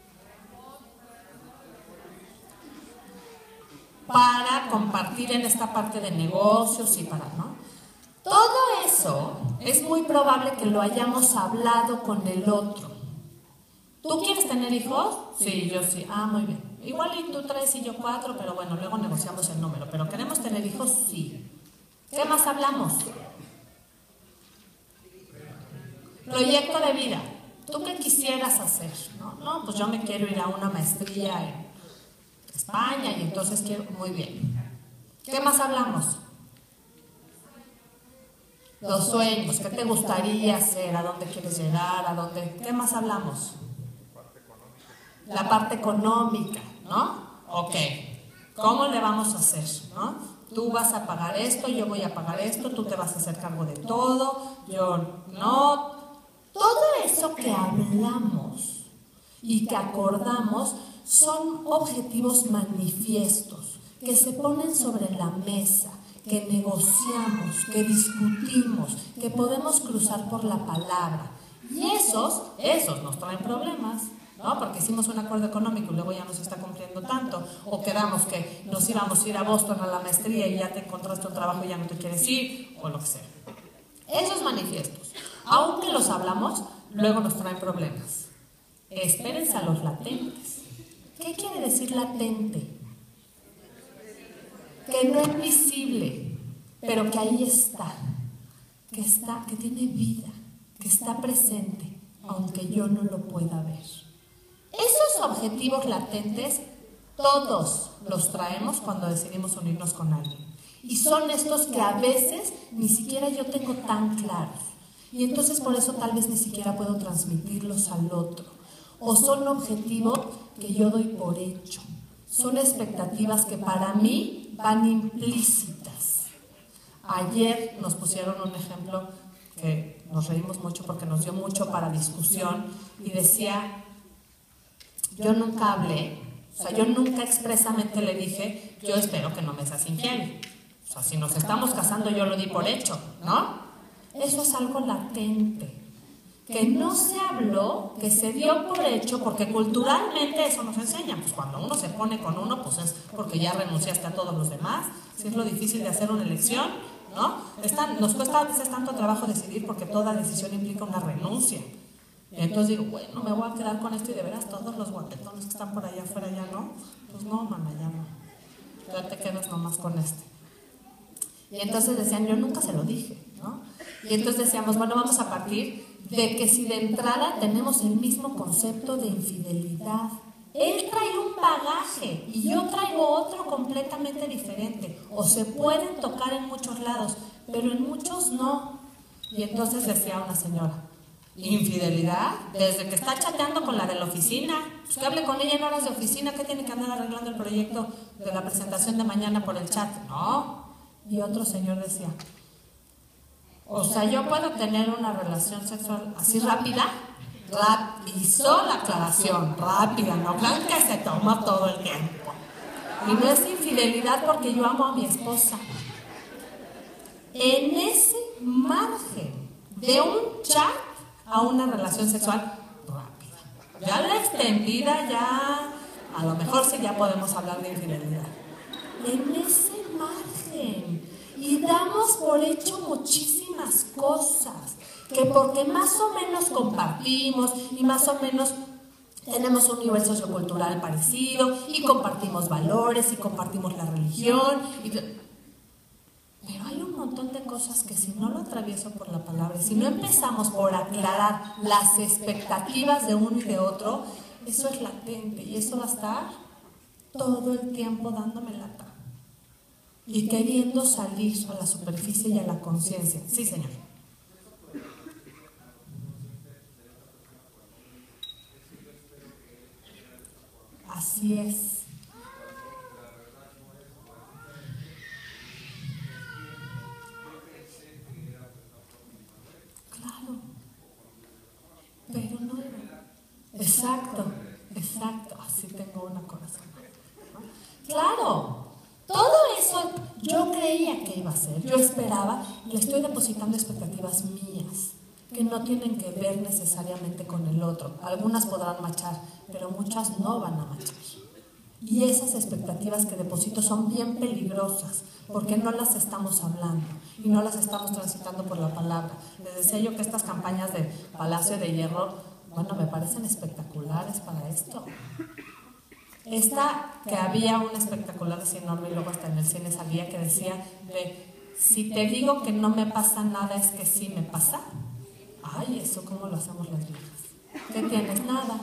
Para compartir en esta parte de negocios y para, ¿no? Todo eso es muy probable que lo hayamos hablado con el otro. ¿Tú quieres tener hijos? Sí, yo sí. Ah, muy bien. Igual y tú tres y yo cuatro, pero bueno, luego negociamos el número. Pero ¿queremos tener hijos? Sí. ¿Qué más hablamos? Proyecto de vida. ¿Tú qué quisieras hacer? No, no, pues yo me quiero ir a una maestría en España y entonces quiero... Muy bien. ¿Qué más hablamos? Los sueños. ¿Qué te gustaría hacer? ¿A dónde quieres llegar? ¿A dónde? ¿Qué más hablamos? La parte económica, ¿no? Ok. ¿Cómo le vamos a hacer? ¿No? Tú vas a pagar esto, yo voy a pagar esto, tú te vas a hacer cargo de todo, yo no... Todo eso que hablamos y que acordamos son objetivos manifiestos que se ponen sobre la mesa, que negociamos, que discutimos, que podemos cruzar por la palabra. Y esos, esos nos traen problemas, ¿no? Porque hicimos un acuerdo económico y luego ya no se está cumpliendo tanto, o quedamos que nos íbamos a ir a Boston a la maestría y ya te encontraste un trabajo y ya no te quieres ir, o lo que sea. Esos manifiestos, aunque los hablamos, luego nos traen problemas. Espérense a los latentes. ¿Qué quiere decir latente? Que no es visible, pero que ahí está, que está, que tiene vida, que está presente, aunque yo no lo pueda ver. Esos objetivos latentes, todos los traemos cuando decidimos unirnos con alguien. Y son estos que a veces ni siquiera yo tengo tan claros. Y entonces por eso tal vez ni siquiera puedo transmitirlos al otro. O son objetivos que yo doy por hecho. Son expectativas que para mí van implícitas. Ayer nos pusieron un ejemplo que nos reímos mucho porque nos dio mucho para discusión y decía, yo nunca hablé, o sea, yo nunca expresamente le dije, yo espero que no me seas infiel. O sea, si nos estamos casando yo lo di por hecho, ¿no? Eso es algo latente, que no se habló, que se dio por hecho, porque culturalmente eso nos enseña. Pues cuando uno se pone con uno, pues es porque ya renunciaste a todos los demás. Si es lo difícil de hacer una elección, ¿no? Está, nos cuesta a veces tanto trabajo decidir porque toda decisión implica una renuncia. Y entonces digo, bueno, me voy a quedar con esto y de veras todos los guapetones que están por allá afuera ya no. Pues no, mamá, ya no. Ya te quedas nomás con este. Y entonces decían, yo nunca se lo dije, ¿no? Y entonces decíamos, bueno, vamos a partir de que si de entrada tenemos el mismo concepto de infidelidad. Él trae un bagaje y yo traigo otro completamente diferente. O se pueden tocar en muchos lados, pero en muchos no. Y entonces decía una señora, ¿infidelidad? Desde que está chateando con la de la oficina, pues que hable con ella en horas de oficina, ¿qué tiene que andar arreglando el proyecto de la presentación de mañana por el chat? No. Y otro señor decía, o sea, yo puedo tener una relación sexual así rápida, Rap hizo la aclaración, rápida, no crean que se toma todo el tiempo. Y no es infidelidad porque yo amo a mi esposa. En ese margen de un chat a una relación sexual rápida. Ya la extendida, ya, a lo mejor sí ya podemos hablar de infidelidad. En ese margen. Y damos por hecho muchísimas cosas, que porque más o menos compartimos y más o menos tenemos un nivel sociocultural parecido y compartimos valores y compartimos la religión. Y... Pero hay un montón de cosas que si no lo atravieso por la palabra, si no empezamos por aclarar las expectativas de uno y de otro, eso es latente y eso va a estar todo el tiempo dándome lata. Y queriendo salir a la superficie y a la conciencia. Sí, señor. Así es. Claro. Pero no era. Exacto, exacto. Así tengo una corazón. Claro. Todo eso yo creía que iba a ser, yo esperaba, y le estoy depositando expectativas mías, que no tienen que ver necesariamente con el otro. Algunas podrán machar, pero muchas no van a machar. Y esas expectativas que deposito son bien peligrosas, porque no las estamos hablando y no las estamos transitando por la palabra. Les decía yo que estas campañas de Palacio de Hierro Bueno, me parecen espectaculares para esto. Esta, que había un espectacular así enorme y luego hasta en el cine salía, que decía de, si te digo que no me pasa nada, es que sí me pasa. Ay, eso cómo lo hacemos las viejas. ¿Qué tienes? Nada.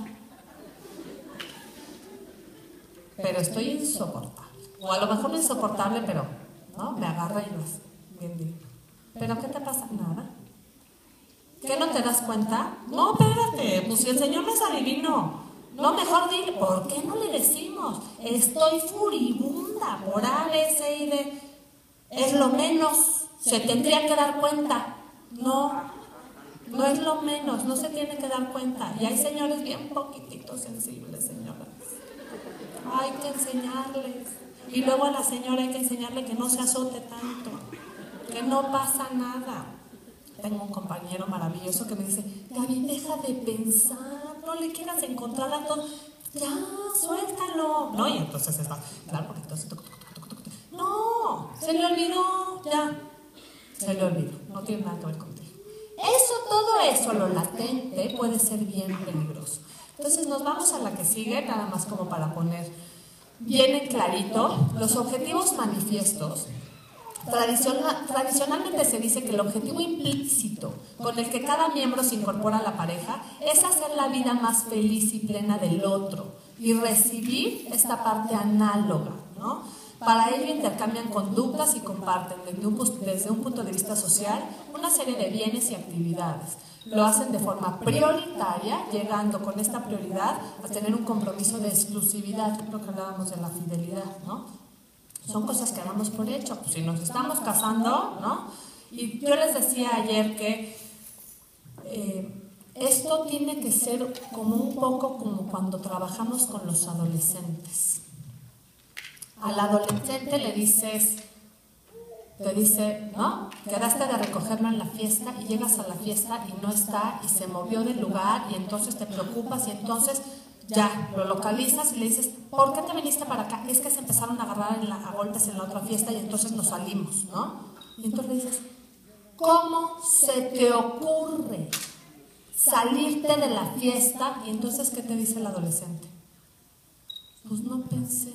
Pero estoy insoportable. O a lo mejor no insoportable, pero ¿no? Me agarra y lo hace. Bien digo. ¿Pero qué te pasa? Nada. ¿Qué no te das cuenta? No, espérate, pues si el Señor no es adivino. No, mejor dile, ¿por qué no le decimos? Estoy furibunda por A, B, C y D. Es lo menos, se tendría que dar cuenta. No, no es lo menos, no se tiene que dar cuenta. Y hay señores bien poquititos sensibles, señoras. Hay que enseñarles. Y luego a la señora hay que enseñarle que no se azote tanto, que no pasa nada. Tengo un compañero maravilloso que me dice, Gaby, deja de pensar, no le quieras encontrar a todo, ya, suéltalo. No, y entonces está, claro, porque entonces, tuc, tuc, tuc, tuc, tuc. No, se le olvidó, ya, se le olvidó, no tiene nada que ver contigo. Eso, todo eso, lo latente, puede ser bien peligroso. Entonces nos vamos a la que sigue, nada más como para poner bien en clarito, los objetivos manifiestos. Tradicional, tradicionalmente se dice que el objetivo implícito con el que cada miembro se incorpora a la pareja es hacer la vida más feliz y plena del otro y recibir esta parte análoga, ¿no? Para ello intercambian conductas y comparten desde un, desde un punto de vista social una serie de bienes y actividades. Lo hacen de forma prioritaria, llegando con esta prioridad a tener un compromiso de exclusividad. Creo que hablábamos de la fidelidad, ¿no? Son cosas que damos por hecho. Pues si nos estamos casando, ¿no? Y yo les decía ayer que eh, esto tiene que ser como un poco como cuando trabajamos con los adolescentes. Al adolescente le dices, te dice, ¿no? Quedaste de recogerlo en la fiesta y llegas a la fiesta y no está y se movió del lugar y entonces te preocupas y entonces ya lo localizas y le dices, ¿por qué te viniste para acá? Es que se empezaron a agarrar en la, a golpes en la otra fiesta y entonces nos salimos, ¿no? Y entonces le dices, ¿cómo se te ocurre salirte de la fiesta? Y entonces, ¿qué te dice el adolescente? Pues no pensé.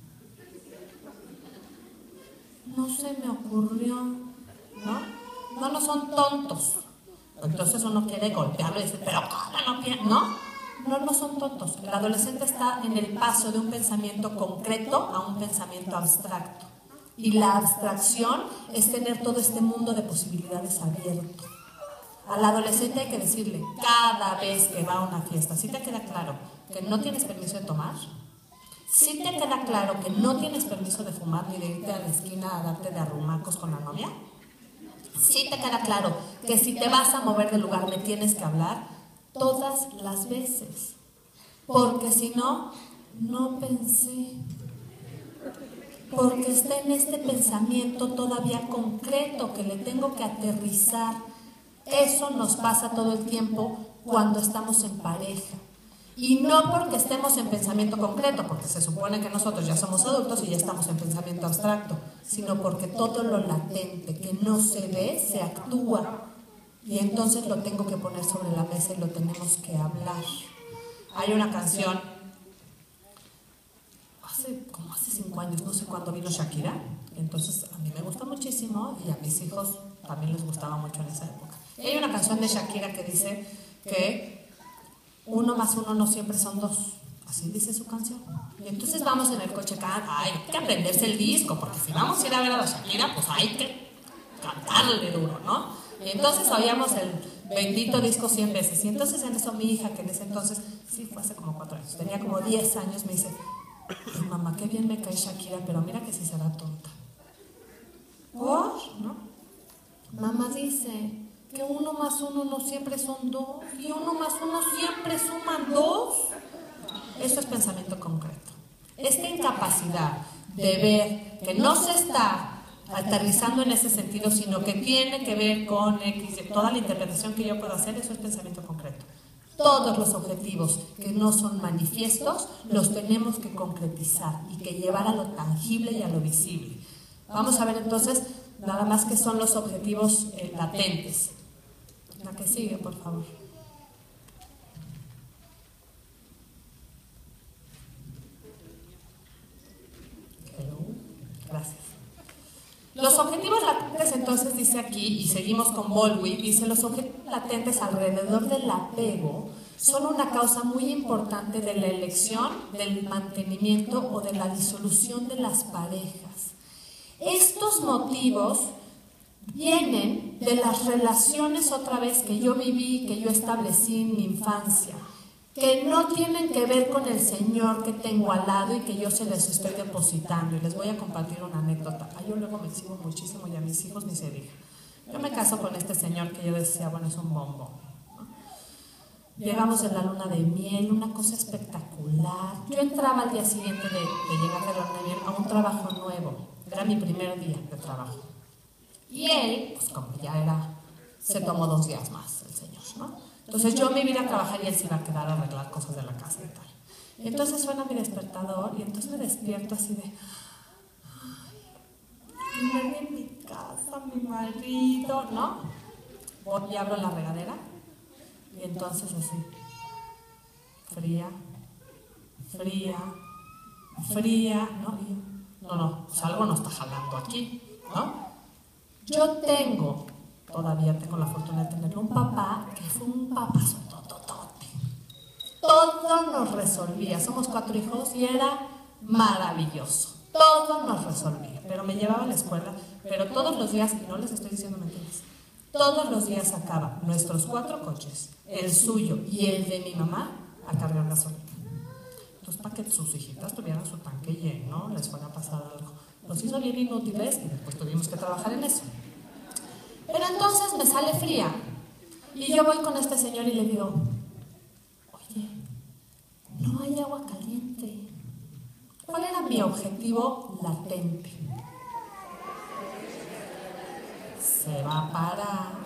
No se me ocurrió, ¿no? No, no son tontos. Entonces uno quiere golpearlo y dice, pero ¿cómo no piensas? ¿No? No, no son tontos. El adolescente está en el paso de un pensamiento concreto a un pensamiento abstracto. Y la abstracción es tener todo este mundo de posibilidades abierto. Al adolescente hay que decirle, cada vez que va a una fiesta, ¿sí te queda claro que no tienes permiso de tomar? ¿Sí te queda claro que no tienes permiso de fumar ni de irte a la esquina a darte de arrumacos con la novia? ¿Sí te queda claro que si te vas a mover del lugar me tienes que hablar? Todas las veces, porque si no, no pensé, porque está en este pensamiento todavía concreto que le tengo que aterrizar. Eso nos pasa todo el tiempo cuando estamos en pareja, y no porque estemos en pensamiento concreto, porque se supone que nosotros ya somos adultos y ya estamos en pensamiento abstracto, sino porque todo lo latente que no se ve, se actúa. Y entonces lo tengo que poner sobre la mesa y lo tenemos que hablar. Hay una canción, hace como hace cinco años, no sé cuándo vino Shakira, entonces a mí me gusta muchísimo y a mis hijos también les gustaba mucho en esa época. Y hay una canción de Shakira que dice que uno más uno no siempre son dos. Así dice su canción. Y entonces vamos en el coche, hay que aprenderse el disco, porque si vamos a ir a ver a la Shakira, pues hay que cantarle duro, ¿no? Y entonces oíamos el bendito disco cien veces. Y entonces en eso mi hija, que en ese entonces, sí, fue hace como cuatro años, tenía como diez años, me dice, mamá, qué bien me cae Shakira, pero mira que sí será tonta. ¿Por? ¿No? Mamá dice que uno más uno no siempre son dos, y uno más uno siempre suman dos. Eso es pensamiento concreto. Esta incapacidad de ver que no se está aterrizando en ese sentido, sino que tiene que ver con X, toda la interpretación que yo puedo hacer, eso es pensamiento concreto. Todos los objetivos que no son manifiestos los tenemos que concretizar y que llevar a lo tangible y a lo visible. Vamos a ver entonces nada más que son los objetivos eh, latentes. La que sigue, por favor. Los objetivos latentes, entonces, dice aquí, y seguimos con Baldwin, dice, los objetivos latentes alrededor del apego son una causa muy importante de la elección, del mantenimiento o de la disolución de las parejas. Estos motivos vienen de las relaciones, otra vez, que yo viví, que yo establecí en mi infancia, que no tienen que ver con el Señor que tengo al lado y que yo se les estoy depositando. Y les voy a compartir una anécdota. Ah, yo luego me exhibo muchísimo y a mis hijos ni se diga. Yo me caso con este señor que yo decía, bueno, es un bombo. Llegamos en la luna de miel, una cosa espectacular. Yo entraba al día siguiente de, de llegar de la luna de miel a un trabajo nuevo. Era mi primer día de trabajo. Y él, pues como ya era, se tomó dos días más el señor, ¿no? Entonces yo me iba a ir a trabajar y él se iba a quedar a arreglar cosas de la casa y tal. Y entonces suena mi despertador y entonces me despierto así de... Ay, ven en mi casa, mi marido, ¿no? Voy y abro la regadera y entonces así, fría, fría, fría, ¿no? Y yo, no, no, pues algo no está jalando aquí, ¿no? Yo tengo... Todavía tengo la fortuna de tener un papá que fue un papazo tototote. Todo nos resolvía. Somos cuatro hijos y era maravilloso. Todo nos resolvía. Pero me llevaba a la escuela, pero todos los días, y no les estoy diciendo mentiras, todos los días sacaba nuestros cuatro coches, el suyo y el de mi mamá, a cargar gasolina. Entonces, para que sus hijitas tuvieran su tanque lleno, les fuera a pasar algo. Los hizo bien inútiles y después tuvimos que trabajar en eso. Pero entonces me sale fría y yo voy con este señor y le digo, oye, no hay agua caliente. ¿Cuál era mi objetivo latente? Se va a parar,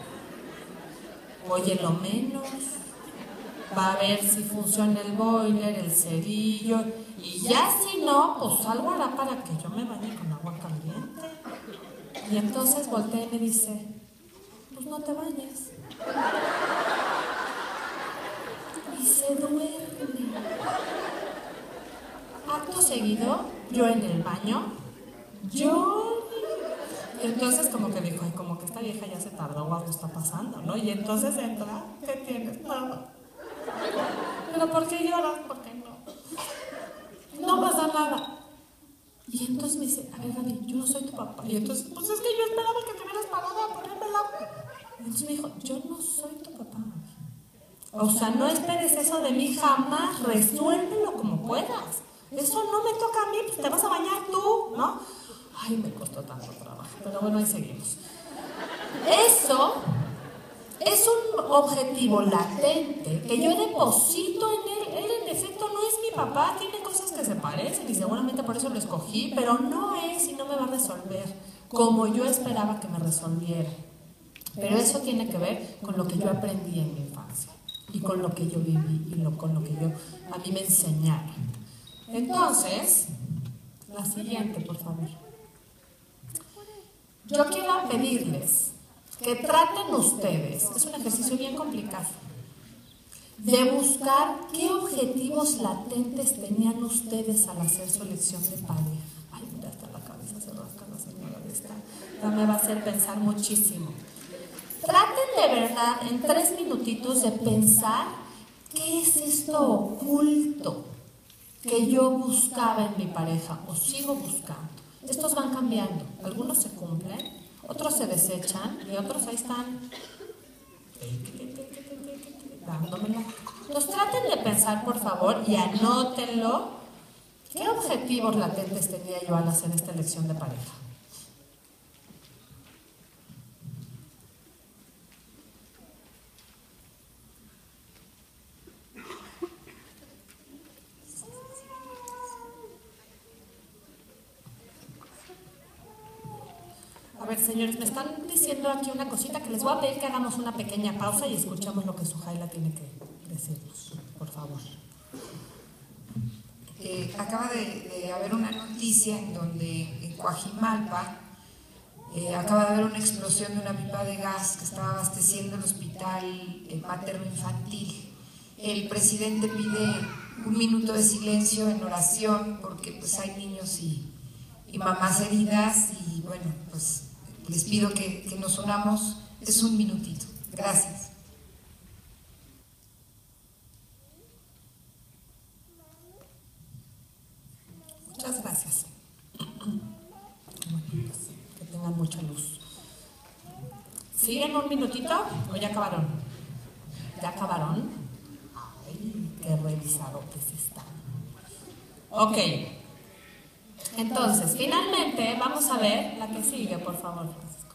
oye lo menos, va a ver si funciona el boiler, el cerillo, y ya si no, pues algo hará para que yo me bañe con agua caliente. Y entonces voltea y me dice, pues no te bañes. Y se duerme. Acto seguido, yo en el baño, yo... Y entonces como que dijo, ay, como que esta vieja ya se tardó o algo está pasando, ¿no? Y entonces entra, ¿qué tienes? Nada. ¿Pero por qué lloras? ¿Por qué no? No pasa nada. Y entonces me dice, a ver, Gaby, yo no soy tu papá. Y entonces, pues es que yo esperaba que te hubieras parado a ponerme la... Y entonces me dijo, yo no soy tu papá. O sea, no esperes eso de mí jamás, resuélvelo como puedas. Eso no me toca a mí, pues te vas a bañar tú, ¿no? Ay, me costó tanto trabajo, pero bueno, ahí seguimos. Eso es un objetivo latente que yo deposito en él. Él en efecto no es mi papá, tiene cosas que se parecen y seguramente por eso lo escogí, pero no es y no me va a resolver como yo esperaba que me resolviera. Pero eso tiene que ver con lo que yo aprendí en mi infancia y con lo que yo viví y lo, con lo que yo, a mí me enseñaron. Entonces, la siguiente, por favor. Yo quiero pedirles que traten ustedes, es un ejercicio bien complicado, de buscar qué objetivos latentes tenían ustedes al hacer su elección de pareja. Ay, mira, hasta la cabeza se rasca la señora de esta. Ya me va a hacer pensar muchísimo. Traten de verdad, en tres minutitos, de pensar qué es esto oculto que yo buscaba en mi pareja o sigo buscando. Estos van cambiando, algunos se cumplen, otros se desechan y otros ahí están dándomela. Entonces traten de pensar, por favor, y anótenlo. ¿Qué objetivos latentes tenía yo al hacer esta elección de pareja? A ver, señores, me están diciendo aquí una cosita que les voy a pedir que hagamos una pequeña pausa y escuchemos lo que Sujaila tiene que decirnos, por favor. Eh, acaba de, de haber una noticia en donde en Coajimalpa eh, acaba de haber una explosión de una pipa de gas que estaba abasteciendo el hospital eh, materno-infantil. El presidente pide un minuto de silencio en oración porque pues hay niños y y mamás heridas, y bueno, pues les pido que, que nos unamos, es un minutito. Gracias. Muchas gracias. Bueno, pues, que tengan mucha luz. ¿Siguen un minutito o ya acabaron? ¿Ya acabaron? Ay, qué revisado que sí está. Ok. Entonces, finalmente, vamos a ver la que sigue, por favor, Francisco.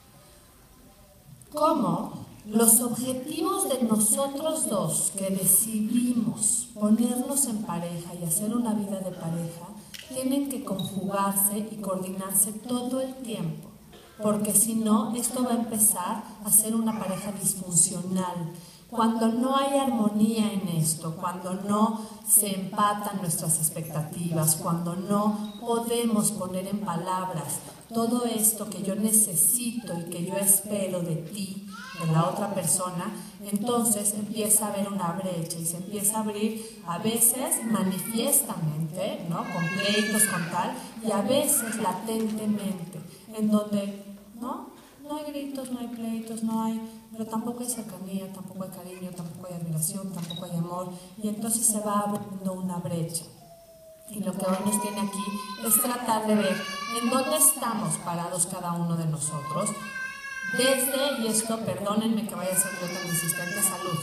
¿Cómo los objetivos de nosotros dos que decidimos ponernos en pareja y hacer una vida de pareja tienen que conjugarse y coordinarse todo el tiempo? Porque si no, esto va a empezar a ser una pareja disfuncional. Cuando no hay armonía en esto, cuando no se empatan nuestras expectativas, cuando no podemos poner en palabras todo esto que yo necesito y que yo espero de ti, de la otra persona, entonces empieza a haber una brecha y se empieza a abrir a veces manifiestamente, ¿no? Con pleitos, con tal, y a veces latentemente, en donde, ¿no? No hay gritos, no hay pleitos, no hay, pero tampoco hay cercanía, tampoco hay cariño, tampoco hay admiración, tampoco hay amor, y entonces se va abriendo una brecha. Y lo que hoy nos tiene aquí es tratar de ver en dónde estamos parados cada uno de nosotros, desde, y esto perdónenme que vaya a ser yo tan insistente, salud,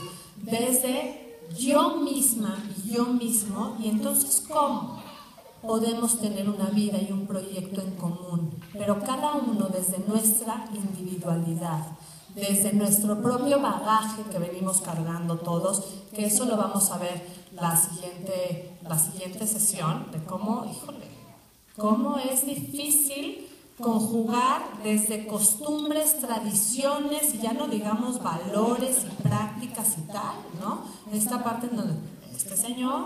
desde yo misma y yo mismo, y entonces cómo podemos tener una vida y un proyecto en común, pero cada uno desde nuestra individualidad, desde nuestro propio bagaje que venimos cargando todos, que eso lo vamos a ver la siguiente, la siguiente sesión, de cómo, híjole, cómo es difícil conjugar desde costumbres, tradiciones, y ya no digamos valores y prácticas y tal, ¿no? Esta parte en donde, este señor,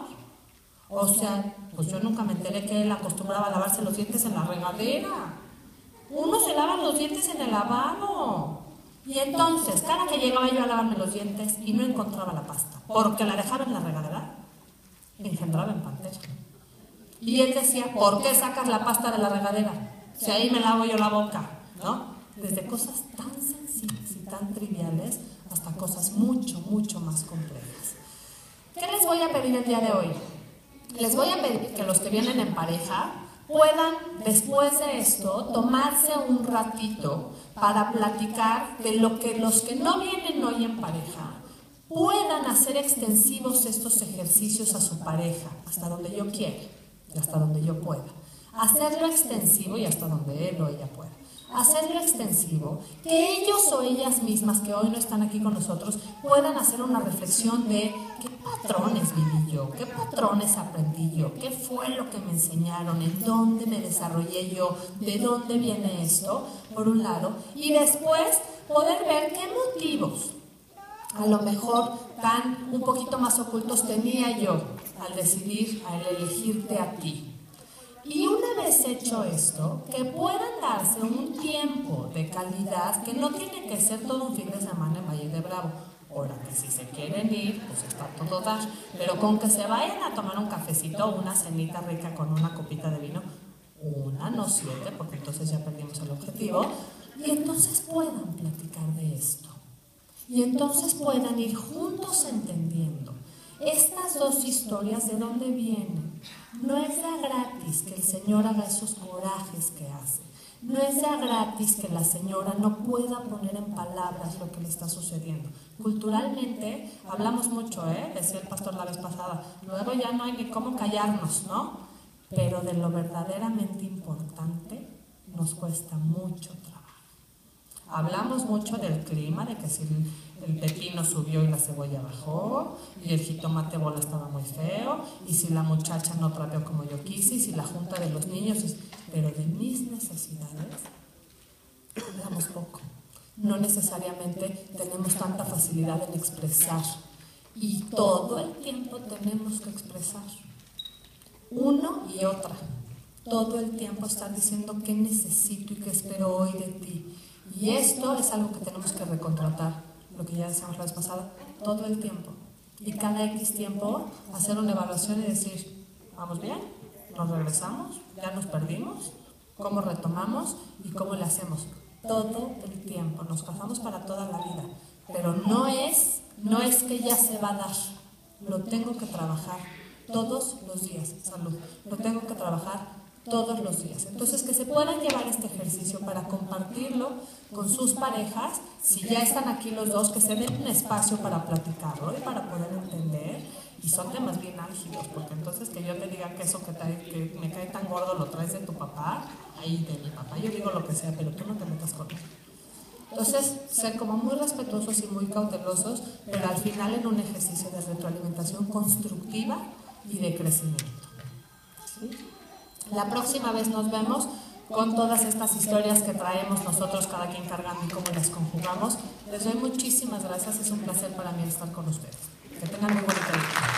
o sea, pues yo nunca me enteré que él acostumbraba a lavarse los dientes en la regadera. Uno se lava los dientes en el lavabo. Y entonces, cada que llegaba yo a lavarme los dientes y no encontraba la pasta, porque la dejaba en la regadera, engendraba en pantera. Y él decía, ¿por qué sacas la pasta de la regadera? Si ahí me lavo yo la boca, ¿no? Desde cosas tan sencillas y tan triviales hasta cosas mucho, mucho más complejas. ¿Qué les voy a pedir el día de hoy? Les voy a pedir que los que vienen en pareja puedan, después de esto, tomarse un ratito para platicar de lo que los que no vienen hoy en pareja puedan hacer extensivos estos ejercicios a su pareja, hasta donde yo quiera y hasta donde yo pueda. Hacerlo extensivo y hasta donde él o ella pueda. Hacerlo extensivo, que ellos o ellas mismas que hoy no están aquí con nosotros puedan hacer una reflexión de qué patrones viví yo, qué patrones aprendí yo, qué fue lo que me enseñaron, en dónde me desarrollé yo, de dónde viene esto, por un lado, y después poder ver qué motivos a lo mejor tan un poquito más ocultos tenía yo al decidir, al elegirte a ti. Y una vez hecho esto, que puedan darse un tiempo de calidad, que no tiene que ser todo un fin de semana en Valle de Bravo. Ahora que si se quieren ir, pues está todo dar. Pero con que se vayan a tomar un cafecito o una cenita rica con una copita de vino, una, no siete, porque entonces ya perdimos el objetivo, y entonces puedan platicar de esto. Y entonces puedan ir juntos entendiendo estas dos historias de dónde vienen. No es ya gratis que el Señor haga esos corajes que hace. No es ya gratis que la señora no pueda poner en palabras lo que le está sucediendo. Culturalmente hablamos mucho, ¿eh? Decía el pastor la vez pasada. Luego ya no hay ni cómo callarnos, ¿no? Pero de lo verdaderamente importante nos cuesta mucho trabajo. Hablamos mucho del clima, de que si el pepino subió y la cebolla bajó, y el jitomate bola estaba muy feo, y si la muchacha no trapeó como yo quise, y si la junta de los niños, pero de mis necesidades hablamos poco. No necesariamente tenemos tanta facilidad en expresar, y todo el tiempo tenemos que expresar. Uno y otra. Todo el tiempo estar diciendo qué necesito y qué espero hoy de ti. Y esto es algo que tenemos que recontratar, lo que ya decíamos la vez pasada, todo el tiempo. Y cada X tiempo hacer una evaluación y decir, ¿vamos bien? ¿Nos regresamos? ¿Ya nos perdimos? cómo retomamos y cómo le hacemos todo el tiempo. Nos casamos para toda la vida, pero no es, no es que ya se va a dar, lo tengo que trabajar todos los días, salud, lo tengo que trabajar todos los días. Entonces, que se puedan llevar este ejercicio para compartirlo con sus parejas, si ya están aquí los dos, que se den un espacio para platicarlo y para poder entender, y son temas bien álgidos, porque entonces que yo te diga que eso que, trae, que me cae tan gordo lo traes de tu papá, ahí de mi papá, yo digo lo que sea, pero tú no te metas con él. Entonces, ser como muy respetuosos y muy cautelosos, pero al final en un ejercicio de retroalimentación constructiva y de crecimiento. ¿Sí? La próxima vez nos vemos con todas estas historias que traemos nosotros, cada quien cargando y cómo las conjugamos. Les doy muchísimas gracias, es un placer para mí estar con ustedes. Que tengan muy buen día.